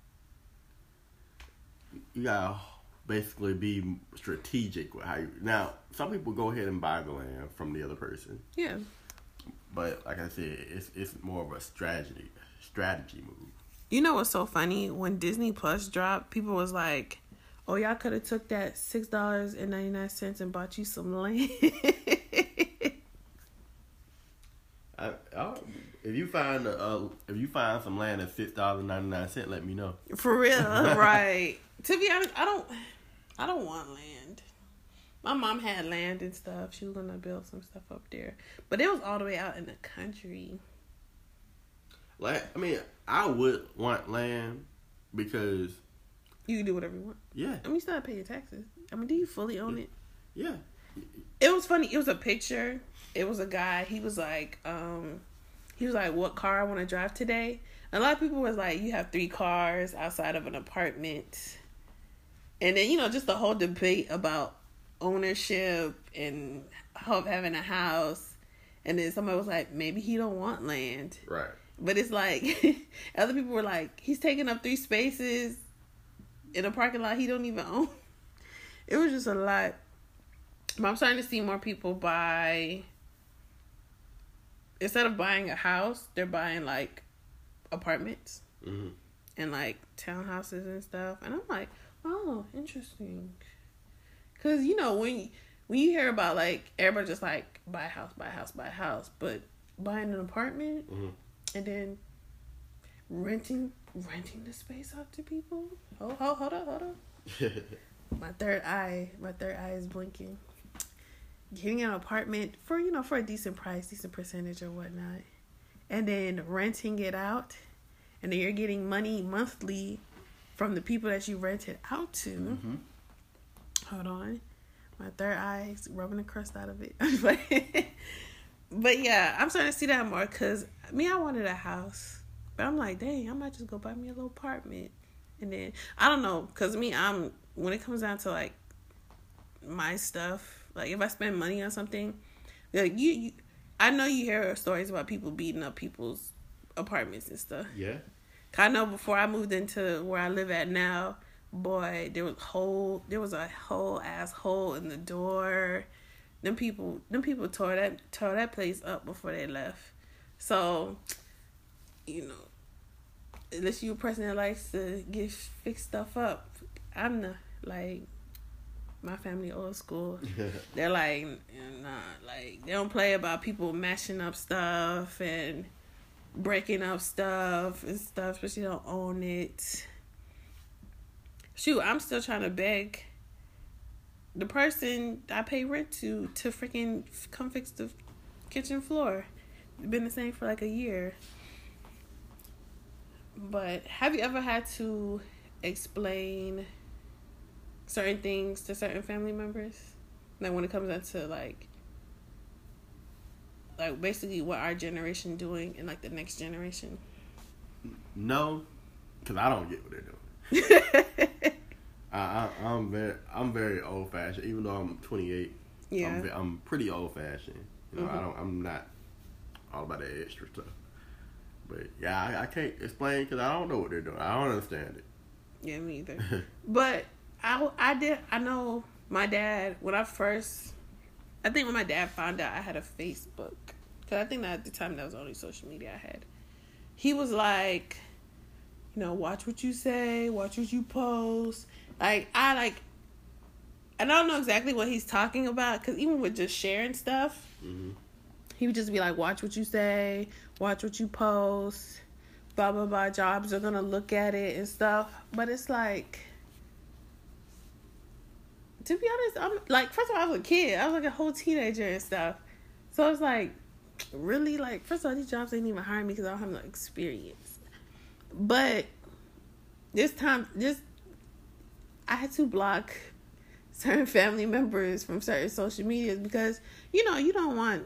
you got basically be strategic with how you. Now, some people go ahead and buy the land from the other person. Yeah. But like I said, it's it's more of a strategy strategy move. You know what's so funny? When Disney Plus dropped, people was like, "Oh, y'all could have took that six dollars and ninety nine cents and bought you some land." I, I, if you find a, uh, if you find some land at six dollars and ninety nine cents, let me know. For real, right? To be honest, I don't. I don't want land. My mom had land and stuff. She was gonna build some stuff up there, but it was all the way out in the country. Like, I mean, I would want land because you can do whatever you want. Yeah. I mean, you still have to pay your taxes. I mean, do you fully own it? Yeah. It was funny. It was a picture. It was a guy. He was like, um, he was like, "What car I want to drive today?" And a lot of people was like, "You have three cars outside of an apartment." And then, you know, just the whole debate about ownership and having a house. And then somebody was like, maybe he don't want land. Right. But it's like, other people were like, he's taking up three spaces in a parking lot he don't even own. It was just a lot. But I'm starting to see more people buy instead of buying a house, they're buying like apartments mm-hmm. and like townhouses and stuff. And I'm like, oh, interesting. Because, you know, when, when you hear about like, everybody just like, buy a house, buy a house, buy a house. But buying an apartment mm-hmm. and then renting renting the space out to people. Oh, hold, hold up, hold up. my third eye, my third eye is blinking. Getting an apartment for, you know, for a decent price, decent percentage or whatnot. And then renting it out. And then you're getting money monthly from the people that you rent it out to. Mm-hmm. Hold on. My third eye is rubbing the crust out of it. but, but yeah, I'm starting to see that more because, me, I wanted a house. But I'm like, dang, I might just go buy me a little apartment. And then, I don't know, because me, I'm, when it comes down to, like, my stuff, like, if I spend money on something, like, you, you I know you hear stories about people beating up people's apartments and stuff. Yeah. I know before I moved into where I live at now, boy, there was whole, there was a whole ass hole in the door. Them people, them people tore that, tore that place up before they left. So, you know, unless you're a person that likes to get fix stuff up, I'm not, like, my family old school. They're like, nah, like, they don't play about people mashing up stuff and breaking up stuff and stuff, but you don't own it. Shoot, I'm still trying to beg the person I pay rent to to freaking come fix the kitchen floor. It's been the same for like a year. But have you ever had to explain certain things to certain family members? Like when it comes down to like, like basically what our generation doing and like the next generation? No, because I don't get what they're doing. I, I, I'm very, I'm very old fashioned. Even though I'm twenty-eight, Yeah, I'm, I'm pretty old fashioned. You know, mm-hmm. I don't, I'm not all about that extra stuff. But yeah, I, I can't explain because I don't know what they're doing. I don't understand it. Yeah, me either. But I, I did. I know my dad when I first. I think when my dad found out I had a Facebook, because I think that at the time that was the only social media I had. He was like, you know, watch what you say, watch what you post. Like, I like, and I don't know exactly what he's talking about, because even with just sharing stuff, mm-hmm. he would just be like, watch what you say, watch what you post, blah, blah, blah, jobs are going to look at it and stuff. But it's like, to be honest, I'm like, first of all, I was a kid. I was like a whole teenager and stuff. So it's like, really, like, first of all, these jobs ain't even hiring me because I don't have no experience. But this time, this, I had to block certain family members from certain social medias because, you know, you don't want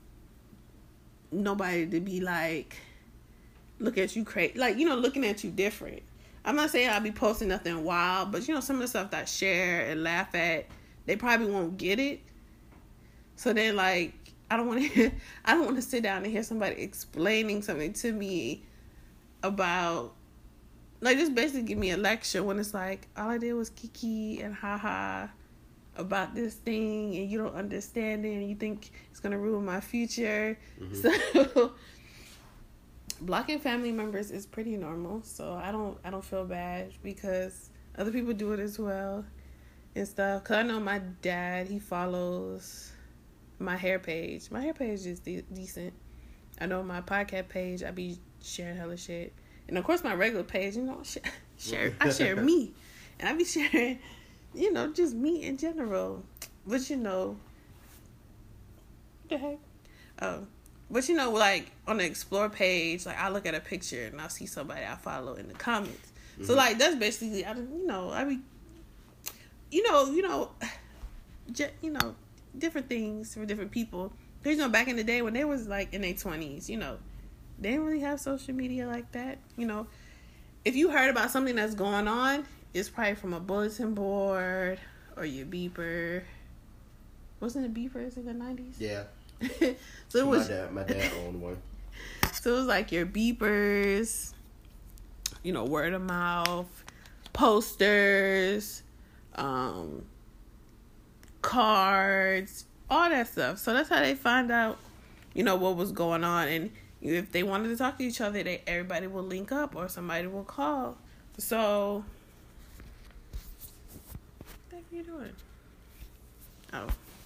nobody to be like, look at you crazy, like, you know, looking at you different. I'm not saying I'll be posting nothing wild, but you know, some of the stuff that I share and laugh at, they probably won't get it. So then, like, I don't want to, I don't want to sit down and hear somebody explaining something to me about, like, just basically give me a lecture when it's like, all I did was kiki and haha about this thing, and you don't understand it, and you think it's gonna ruin my future. Mm-hmm. So blocking family members is pretty normal. So I don't, I don't feel bad because other people do it as well and stuff. Cause I know my dad, he follows my hair page. My hair page is de- decent. I know my podcast page, I be sharing hella shit. And of course my regular page, you know, I share, share I share me. And I be sharing, you know, just me in general. But you know, what the heck? Oh. But you know, like on the explore page, like I look at a picture and I'll see somebody I follow in the comments. Mm-hmm. So like that's basically, I don't, you know, I be, you know, you know, just, you know, different things for different people. Because you know, back in the day when they was like in their twenties, you know, they didn't really have social media like that. You know, if you heard about something that's going on, it's probably from a bulletin board or your beeper. Wasn't it beepers in the nineties? Yeah. So it was my dad. My dad owned one. So it was like your beepers, you know, word of mouth, posters, um, cards, all that stuff. So that's how they find out you know, what was going on. And if they wanted to talk to each other, they everybody will link up or somebody will call. So, what are you doing? Oh.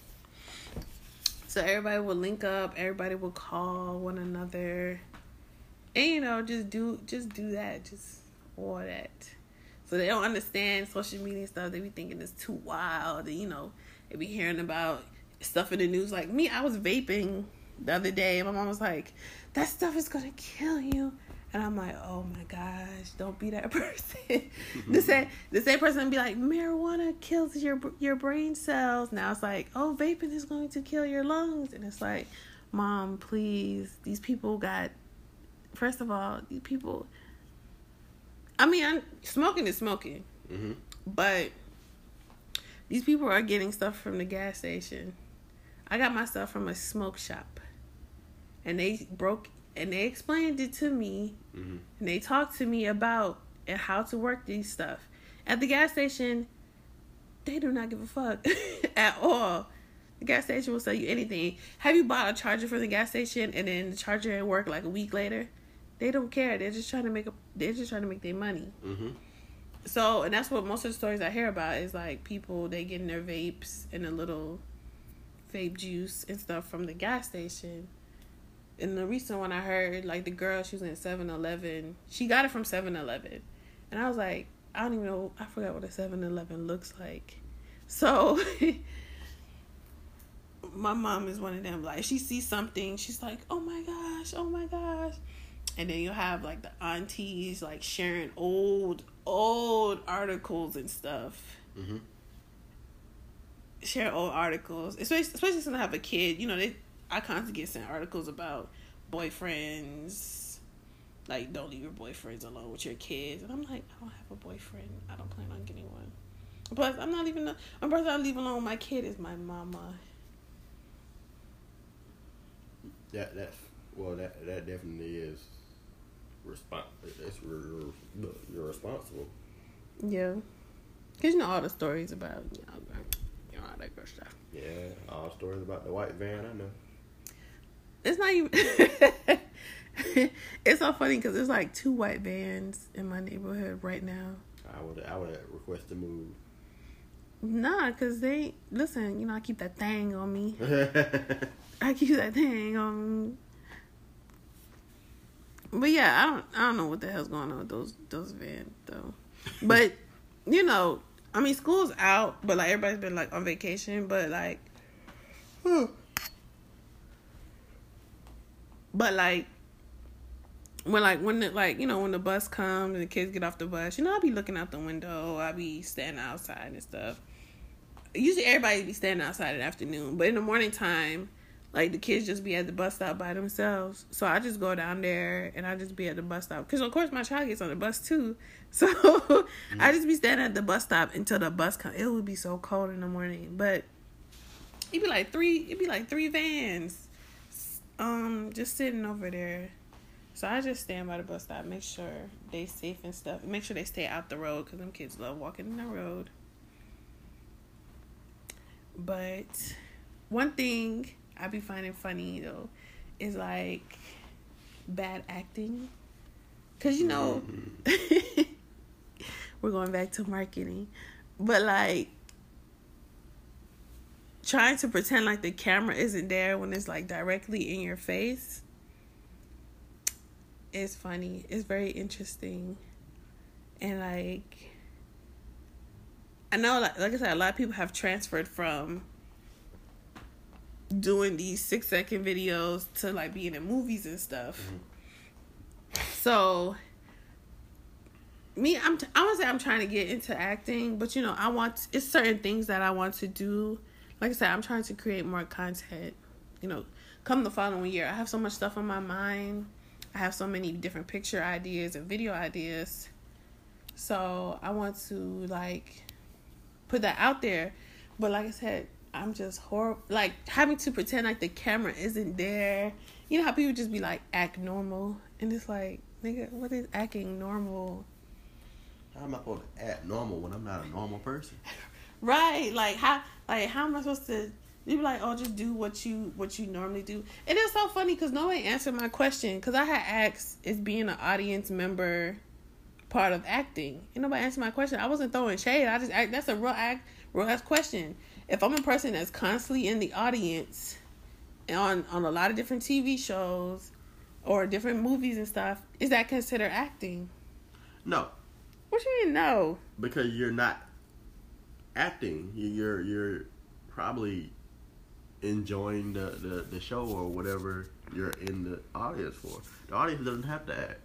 So everybody will link up. Everybody will call one another. And, you know, just do just do that. Just all that. So they don't understand social media stuff. They be thinking it's too wild. And, you know, they be hearing about stuff in the news. Like me, I was vaping the other day. And my mom was like, that stuff is going to kill you. And I'm like, oh my gosh, don't be that person. the same the same person be like, marijuana kills your your brain cells. Now it's like, oh, vaping is going to kill your lungs. And it's like, Mom, please. These people got, first of all, these people, I mean, I'm, smoking is smoking. Mm-hmm. But these people are getting stuff from the gas station. I got my stuff from a smoke shop. And they broke And they explained it to me, mm-hmm. and they talked to me about and how to work these stuff. At the gas station, they do not give a fuck at all. The gas station will sell you anything. Have you bought a charger from the gas station and then the charger ain't work like a week later? They don't care. They're just trying to make a. They're just trying to make their money. Mm-hmm. So, and that's what most of the stories I hear about is like people they getting their vapes and a little vape juice and stuff from the gas station. And the recent one I heard, like, the girl, she was in seven eleven. She got it from seven eleven. And I was like, I don't even know. I forgot what a seven eleven looks like. So, my mom is one of them. Like, she sees something. She's like, oh, my gosh. Oh, my gosh. And then you'll have, like, the aunties, like, sharing old, old articles and stuff. Mm-hmm. Share old articles. Especially, especially since I have a kid. You know, they... I constantly get sent articles about boyfriends, like, don't leave your boyfriends alone with your kids. And I'm like, I don't have a boyfriend. I don't plan on getting one. Plus, I'm not even, one person I leave alone with my kid is my mama. That, that's, well, that, that definitely is, respons- that's, you're, you're responsible. Yeah. Because you know all the stories about, you know, you know, all that good stuff. Yeah, all stories about the white van, I know. It's not even... It's so funny because there's like two white vans in my neighborhood right now. I would I would request to move. Nah, because they... Listen, you know, I keep that thing on me. I keep that thing on me. But yeah, I don't I don't know what the hell's going on with those, those vans, though. But, you know... I mean, school's out, but, like, everybody's been, like, on vacation, but, like... Hmm. But, like, when, like, when, the, like, you know, when the bus comes and the kids get off the bus, you know, I'll be looking out the window. I'll be standing outside and stuff. Usually everybody be standing outside in the afternoon. But in the morning time, like, the kids just be at the bus stop by themselves. So I just go down there and I just be at the bus stop. Because, of course, my child gets on the bus, too. So mm-hmm. I just be standing at the bus stop until the bus comes. It would be so cold in the morning. But it'd be like three, it'd be like three vans um, just sitting over there. So I just stand by the bus stop, make sure they safe and stuff. Make sure they stay out the road because them kids love walking in the road. But one thing I be finding funny, though, is, like, bad acting. Because, you know, mm-hmm. we're going back to marketing. But, like, trying to pretend like the camera isn't there when it's, like, directly in your face is funny. It's very interesting. And, like, I know, like, like I said, a lot of people have transferred from doing these six second videos to, like, being in movies and stuff. Mm-hmm. So me, I'm t- I want to say I'm trying to get into acting, but, you know, I want, it's certain things that I want to do. Like I said, I'm trying to create more content, you know, come the following year. I have so much stuff on my mind. I have so many different picture ideas and video ideas. So I want to, like, put that out there. But like I said, I'm just horrible. Like, having to pretend like the camera isn't there. You know how people just be like, act normal? And it's like, nigga, what is acting normal? How am I supposed to act normal when I'm not a normal person? Right. Like, how, like, how am I supposed to You be like, oh, just do what you what you normally do. And it's so funny because nobody answered my question. Because I had asked, is being an audience member part of acting? And nobody answered my question. I wasn't throwing shade. I just I, that's a real act, real ass question. If I'm a person that's constantly in the audience on on a lot of different T V shows or different movies and stuff, is that considered acting? No. What you mean no? Because you're not acting. You're you're probably enjoying the, the, the show or whatever you're in the audience for. The audience doesn't have to act.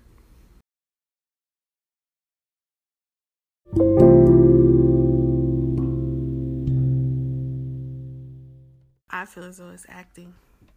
I feel as though it's acting.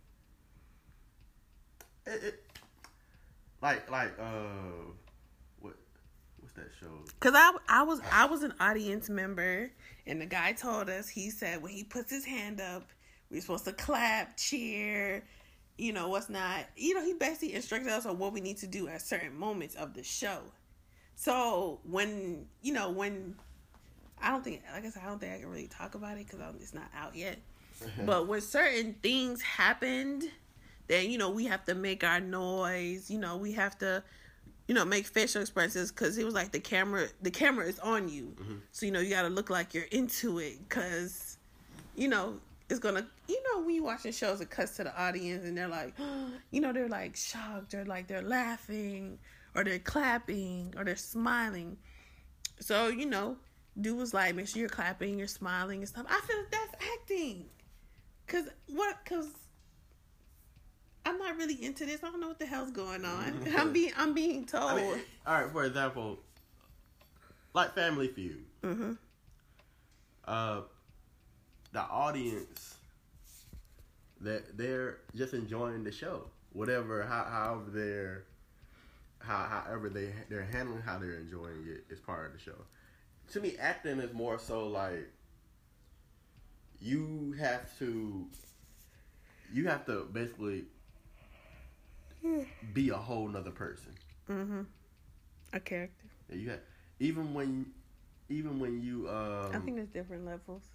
It, it, like like uh, what what's that show? Cause I I was I was an audience member, and the guy told us, he said when he puts his hand up, we're supposed to clap, cheer, you know what's not. You know, he basically instructed us on what we need to do at certain moments of the show. So when you know when I don't think like I said I don't think I can really talk about it because it's not out yet. But when certain things happened, then, you know, we have to make our noise. You know, we have to, you know, make facial expressions because it was like the camera, the camera is on you. Mm-hmm. So, you know, you got to look like you're into it because, you know, it's going to, you know, when you're watching shows, it cuts to the audience and they're like, you know, they're like shocked or like they're laughing or they're clapping or they're smiling. So, you know, dude was like, make sure you're clapping, you're smiling and stuff. I feel like that's acting. Cause what? Cause I'm not really into this. I don't know what the hell's going on. I'm being, I'm being told. I mean, all right, for example, like Family Feud. Mm-hmm. Uh, the audience that they're just enjoying the show, whatever, how, however they're, how, however they they're handling how they're enjoying it is part of the show. To me, acting is more so like you have to, you have to basically be a whole nother person. Mm-hmm. A character. Yeah, you have, even when, even when you. Um, I think there's different levels.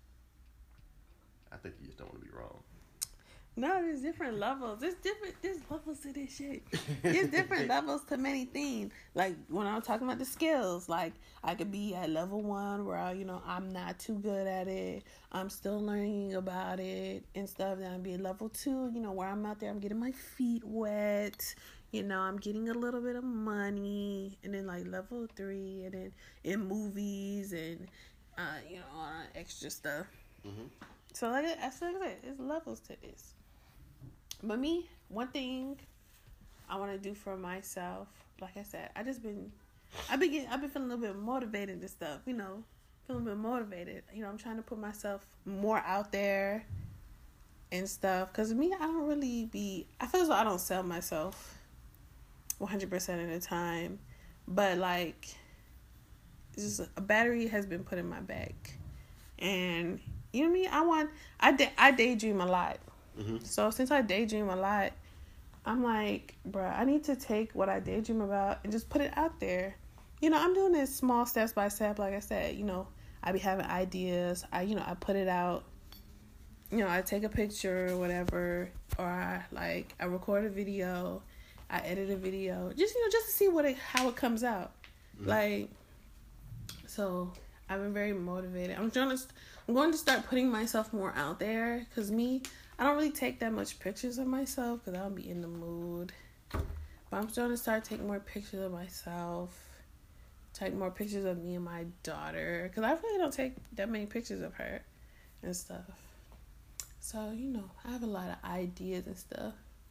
I think you just don't want to be wrong. No, there's different levels. There's different. There's levels to this shit. There's different levels to many things. Like when I'm talking about the skills, like I could be at level one where I, you know I'm not too good at it. I'm still learning about it and stuff. Then I'd be at level two, you know, where I'm out there. I'm getting my feet wet. You know, I'm getting a little bit of money. And then like level three, and then in movies and uh, you know, uh, extra stuff. Mm-hmm. So like I said, there's levels to this. But me, one thing I want to do for myself, like I said, I just been, I've been getting, I've been feeling a little bit motivated and stuff, you know, feeling a bit motivated. You know, I'm trying to put myself more out there and stuff. Because me, I don't really be, I feel as though I don't sell myself one hundred percent of the time. But like, it's just a battery has been put in my bag. And, you know what I mean? I want, I, da- I daydream a lot. Mm-hmm. So since I daydream a lot, I'm like, bruh, I need to take what I daydream about and just put it out there. You know, I'm doing this small steps by step. Like I said, you know, I be having ideas. I, you know, I put it out. You know, I take a picture or whatever, or I like I record a video, I edit a video, just you know, just to see what it, how it comes out. Mm-hmm. Like, so I've been very motivated. I'm trying to, I'm going to start putting myself more out there because me. I don't really take that much pictures of myself because I don't be in the mood. But I'm starting to start taking more pictures of myself. Take more pictures of me and my daughter. Because I really don't take that many pictures of her and stuff. So, you know, I have a lot of ideas and stuff.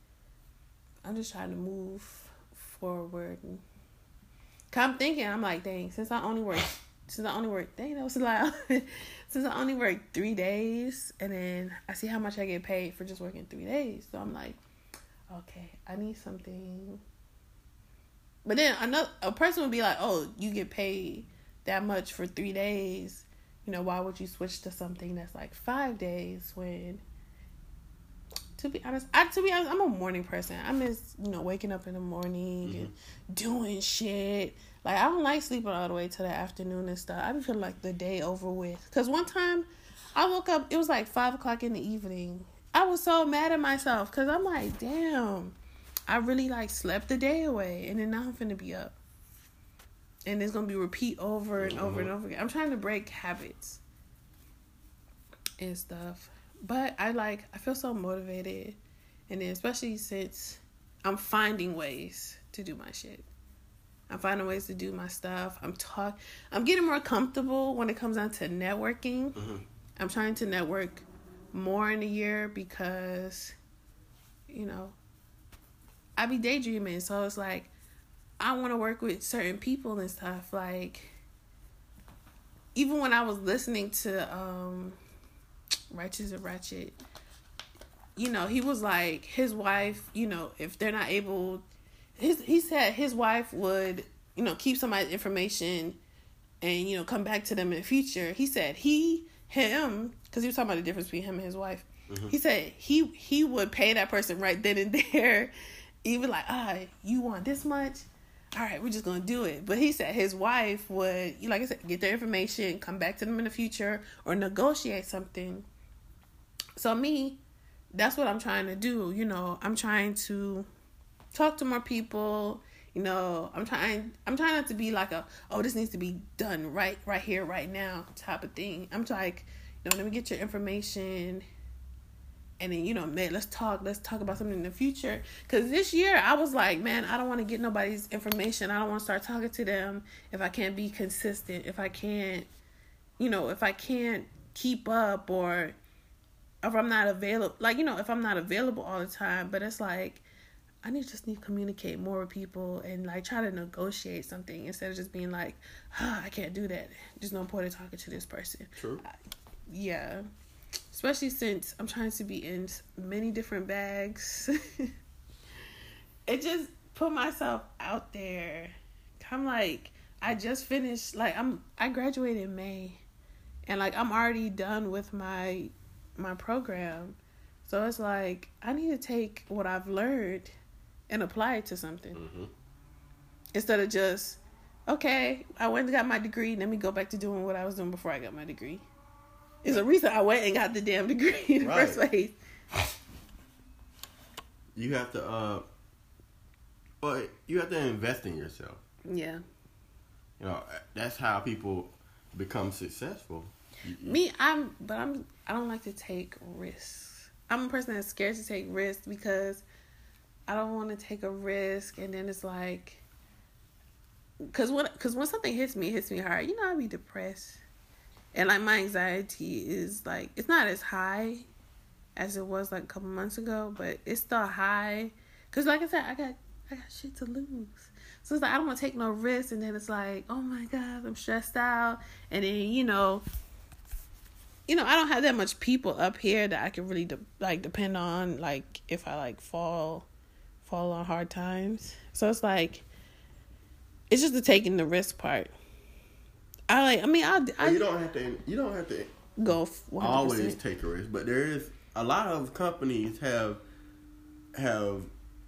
I'm just trying to move forward. And I'm thinking, I'm like, dang, since I only work... Since I only work, dang, that was loud. Since I only work three days, and then I see how much I get paid for just working three days. So I'm like, okay, I need something. But then another a person would be like, oh, you get paid that much for three days. You know, why would you switch to something that's like five days when? To be honest, I to be honest, I'm a morning person. I miss, you know, waking up in the morning mm-hmm. and doing shit. Like, I don't like sleeping all the way till the afternoon and stuff. I be feeling like the day over with. Because one time, I woke up, it was like five o'clock in the evening. I was so mad at myself because I'm like, damn, I really like slept the day away. And then now I'm finna be up. And it's going to be repeat over and over mm-hmm. and over again. I'm trying to break habits and stuff. But I like, I feel so motivated. And then especially since I'm finding ways to do my shit. I'm finding ways to do my stuff. I'm talk. I'm getting more comfortable when it comes down to networking. Mm-hmm. I'm trying to network more in a year because, you know, I be daydreaming. So it's like, I want to work with certain people and stuff. Like, even when I was listening to um, Righteous and Ratchet, you know, he was like, his wife, you know, if they're not able, his he said his wife would, you know, keep somebody's information and, you know, come back to them in the future. He said he, him, because he was talking about the difference between him and his wife. Mm-hmm. He said he he would pay that person right then and there, even like, ah, you want this much? All right, we're just going to do it. But he said his wife would, like I said, get their information, come back to them in the future, or negotiate something. So me, that's what I'm trying to do. You know, I'm trying to talk to more people. You know, I'm trying, I'm trying not to be like a, oh, this needs to be done right, right here, right now type of thing. I'm like, you know, let me get your information. And then, you know, man, let's talk. Let's talk about something in the future. Because this year, I was like, man, I don't want to get nobody's information. I don't want to start talking to them if I can't be consistent. If I can't, you know, if I can't keep up or if I'm not available. Like, you know, if I'm not available all the time. But it's like, I need to just need to communicate more with people and, like, try to negotiate something instead of just being like, oh, I can't do that. There's no point in talking to this person. True. I, yeah. Especially since I'm trying to be in many different bags. It just put myself out there. I'm like, I just finished, like, I'm, I graduated in May. And, like, I'm already done with my, my program. So it's like, I need to take what I've learned and apply it to something. Mm-hmm. Instead of just, okay, I went and got my degree. Let me go back to doing what I was doing before I got my degree. It's a reason I went and got the damn degree in the right. first place. You have to, uh, well, you have to invest in yourself. Yeah. You know, that's how people become successful. Me, I'm, but I'm, I don't like to take risks. I'm a person that's scared to take risks because I don't want to take a risk and then it's like, cause when, cause when something hits me, it hits me hard. You know, I'll be depressed. And, like, my anxiety is, like, it's not as high as it was, like, a couple months ago. But it's still high. Because, like I said, I got I got shit to lose. So, it's like, I don't want to take no risks. And then it's like, oh, my God, I'm stressed out. And then, you know, you know, I don't have that much people up here that I can really, de- like, depend on, like, if I, like, fall, fall on hard times. So, it's like, it's just the taking the risk part. I like. I mean, I. Well, you don't have to. You don't have to go one hundred percent. Always take a risk, but there is a lot of companies have have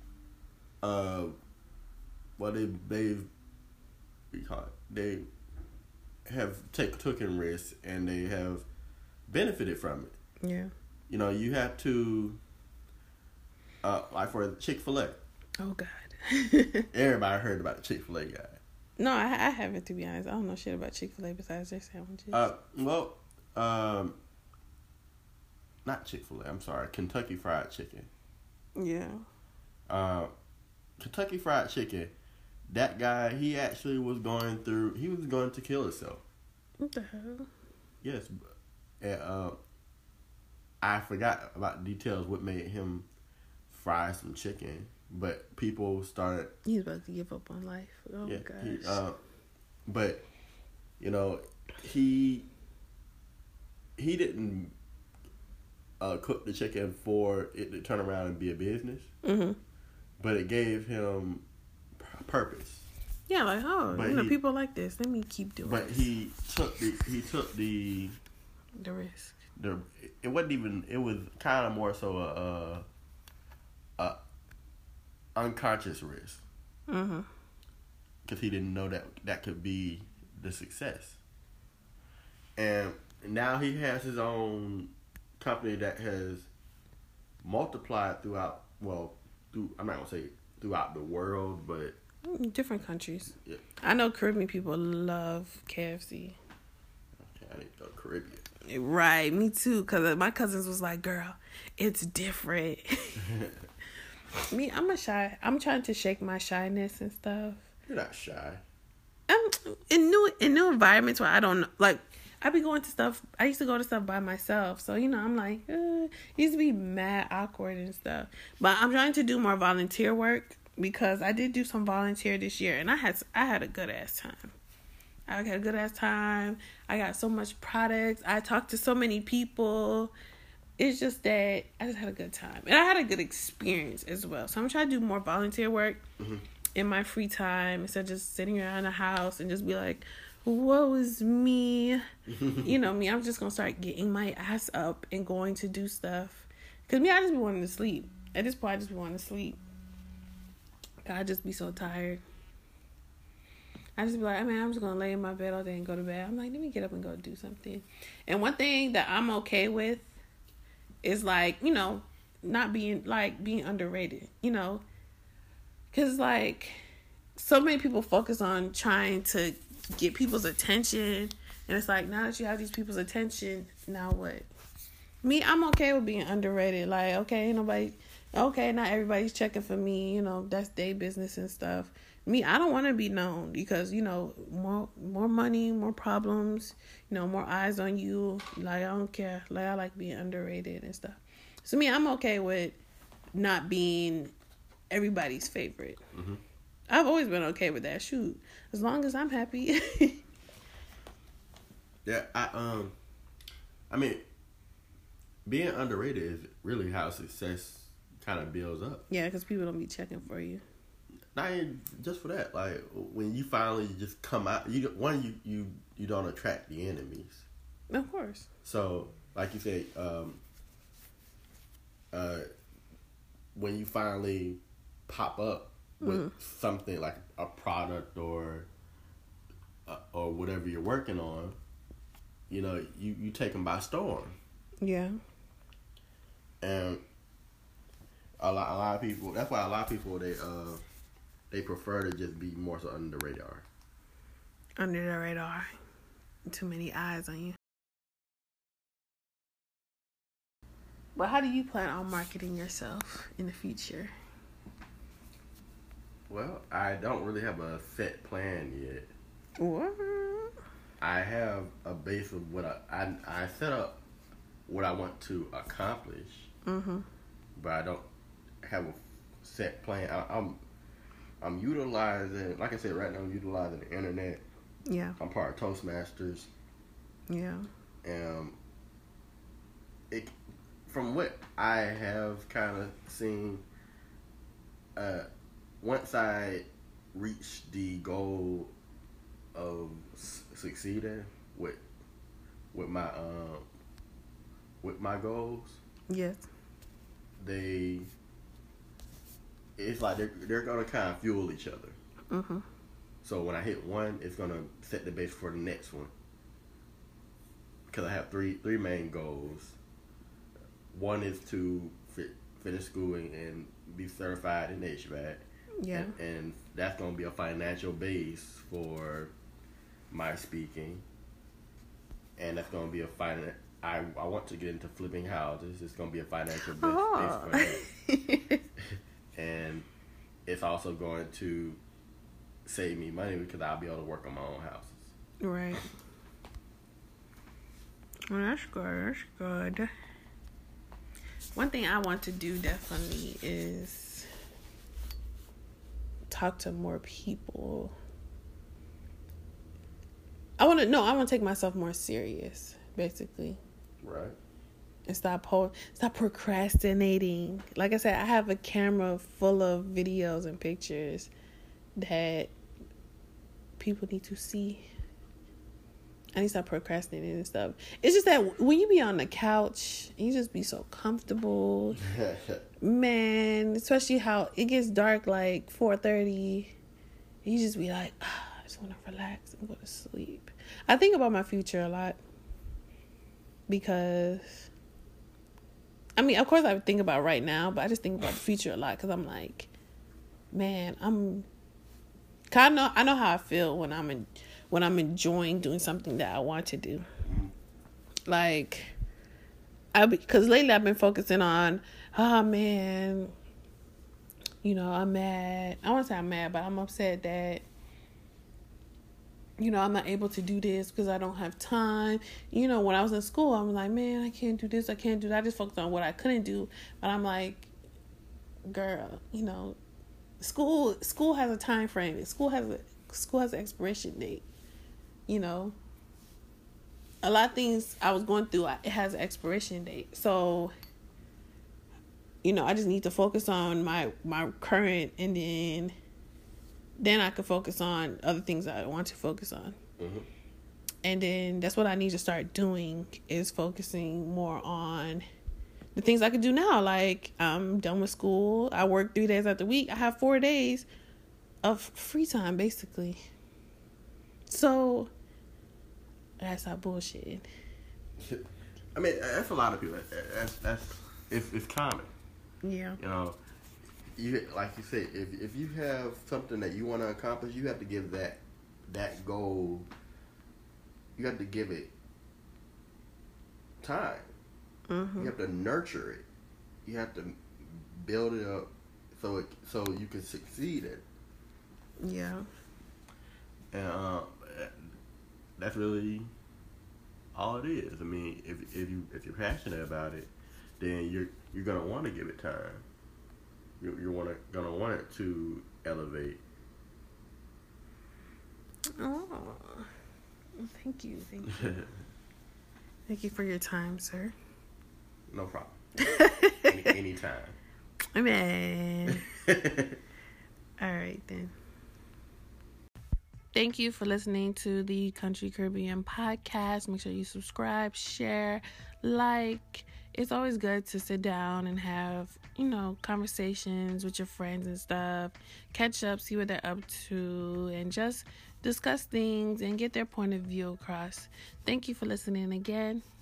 uh, well they they've we call it, they have take taken risks and they have benefited from it. Yeah. You know, you have to uh, like for Chick-fil-A. Oh God. Everybody heard about the Chick-fil-A guy. No, I, I haven't, to be honest. I don't know shit about Chick-fil-A besides their sandwiches. Uh, well, um, not Chick-fil-A. I'm sorry, Kentucky Fried Chicken. Yeah. Uh, Kentucky Fried Chicken. That guy, he actually was going through. He was going to kill himself. What the hell? Yes, and uh, I forgot about the details. What made him fry some chicken? But people started. He's about to give up on life. Oh yeah, gosh. He, uh, but you know, he he didn't uh, cook the chicken for it to turn around and be a business. Mm-hmm. But it gave him purpose. Yeah, like oh, but you know, he, people like this. Let me keep doing. But this. he took the he took the the risk. The it wasn't even. It was kind of more so a. a, a unconscious risk. Mm-hmm. Because he didn't know that that could be the success. And now he has his own company that has multiplied throughout. Well, through I'm not gonna say throughout the world, but different countries. Yeah. I know Caribbean people love K F C. Okay, I need to go Caribbean. Right, me too. Cause my cousins was like, "Girl, it's different." Me, I'm a shy. I'm trying to shake my shyness and stuff. You're not shy. I'm in new in new environments where I don't know. Like, I be going to stuff. I used to go to stuff by myself, so you know, I'm like, uh, it used to be mad awkward and stuff. But I'm trying to do more volunteer work because I did do some volunteer this year, and I had I had a good ass time. I had a good ass time. I got so much products. I talked to so many people. It's just that I just had a good time. And I had a good experience as well. So I'm trying to do more volunteer work mm-hmm. in my free time instead of just sitting around the house and just be like, woe is me. You know me, I'm just going to start getting my ass up and going to do stuff. Because me, I just be wanting to sleep. At this point, I just be wanting to sleep. I just be so tired. I just be like, I mean, I'm just going to lay in my bed all day and go to bed. I'm like, let me get up and go do something. And one thing that I'm okay with is like, you know, not being, like, being underrated, you know. Because, like, so many people focus on trying to get people's attention. And it's like, now that you have these people's attention, now what? Me, I'm okay with being underrated. Like, okay, nobody, okay, not everybody's checking for me. You know, that's their business and stuff. Me, I don't want to be known because, you know, more more money, more problems, you know, more eyes on you. Like, I don't care. Like, I like being underrated and stuff. So, me, I'm okay with not being everybody's favorite. Mm-hmm. I've always been okay with that. Shoot, as long as I'm happy. Yeah, I, um, I mean, being underrated is really how success kind of builds up. Yeah, because people don't be checking for you. Not even just for that. Like, when you finally just come out, you one, you, you, you don't attract the enemies. Of course. So, like you said, um, uh, when you finally pop up with mm. something like a product or uh, or whatever you're working on, you know, you, you take them by storm. Yeah. And a lot, a lot of people, that's why a lot of people, they, uh, they prefer to just be more so under the radar. Under the radar. Too many eyes on you. But how do you plan on marketing yourself in the future? Well, I don't really have a set plan yet. What? I have a base of what I, I, I set up what I want to accomplish. Mm-hmm. But I don't have a set plan. I, I'm I'm utilizing, like I said, right now I'm utilizing the internet. Yeah. I'm part of Toastmasters. Yeah. And it, from what I have kind of seen, uh, once I reach the goal of s- succeeding with with my um with my goals, yes, they. It's like they're they're gonna kind of fuel each other. Mm-hmm. So when I hit one, it's gonna set the base for the next one. Because I have three three main goals. One is to fit, finish schooling and be certified in H V A C. Yeah. And, and that's gonna be a financial base for my speaking. And that's gonna be a finan- I I want to get into flipping houses. It's gonna be a financial base, oh. base for that. And it's also going to save me money because I'll be able to work on my own houses. Right. Well, that's good. That's good. One thing I want to do definitely is talk to more people. I want to, no, I want to take myself more serious, basically. Right. And stop po- stop procrastinating. Like I said, I have a camera full of videos and pictures that people need to see. I need to stop procrastinating and stuff. It's just that when you be on the couch, you just be so comfortable. Man, especially how it gets dark like four thirty. You just be like, ah, I just want to relax and go to sleep. I think about my future a lot. because, I mean, of course I think about right now, but I just think about the future a lot because I'm like, man, I'm, I know, I know how I feel when I'm in, when I'm enjoying doing something that I want to do. Like, I because lately I've been focusing on, oh man, you know, I'm mad. I won't say I'm mad, but I'm upset that, you know, I'm not able to do this because I don't have time. You know, when I was in school, I'm like, man, I can't do this. I can't do that. I just focused on what I couldn't do. But I'm like, girl, you know, school school has a time frame. School has a school has an expiration date. You know, a lot of things I was going through, it has an expiration date. So, you know, I just need to focus on my my current, and then then I can focus on other things that I want to focus on. Mm-hmm. And then that's what I need to start doing, is focusing more on the things I can do now. Like, I'm done with school. I work three days out the week. I have four days of free time, basically. So, that's not bullshit. I mean, that's a lot of people. That's, that's it's, it's common. Yeah. You know, you like you say, if if you have something that you want to accomplish, you have to give that that goal. You have to give it time. Mm-hmm. You have to nurture it. You have to build it up so it so you can succeed at it. Yeah. And uh, that's really all it is. I mean, if if you if you're passionate about it, then you're you're gonna want to give it time. You're you're wanna, gonna want it to elevate. Oh, thank you, thank you, thank you for your time, sir. No problem. Any, anytime. Man. All right then. Thank you for listening to the Country Caribbean podcast. Make sure you subscribe, share, like. It's always good to sit down and have, you know, conversations with your friends and stuff. Catch up, see what they're up to, and just discuss things and get their point of view across. Thank you for listening again.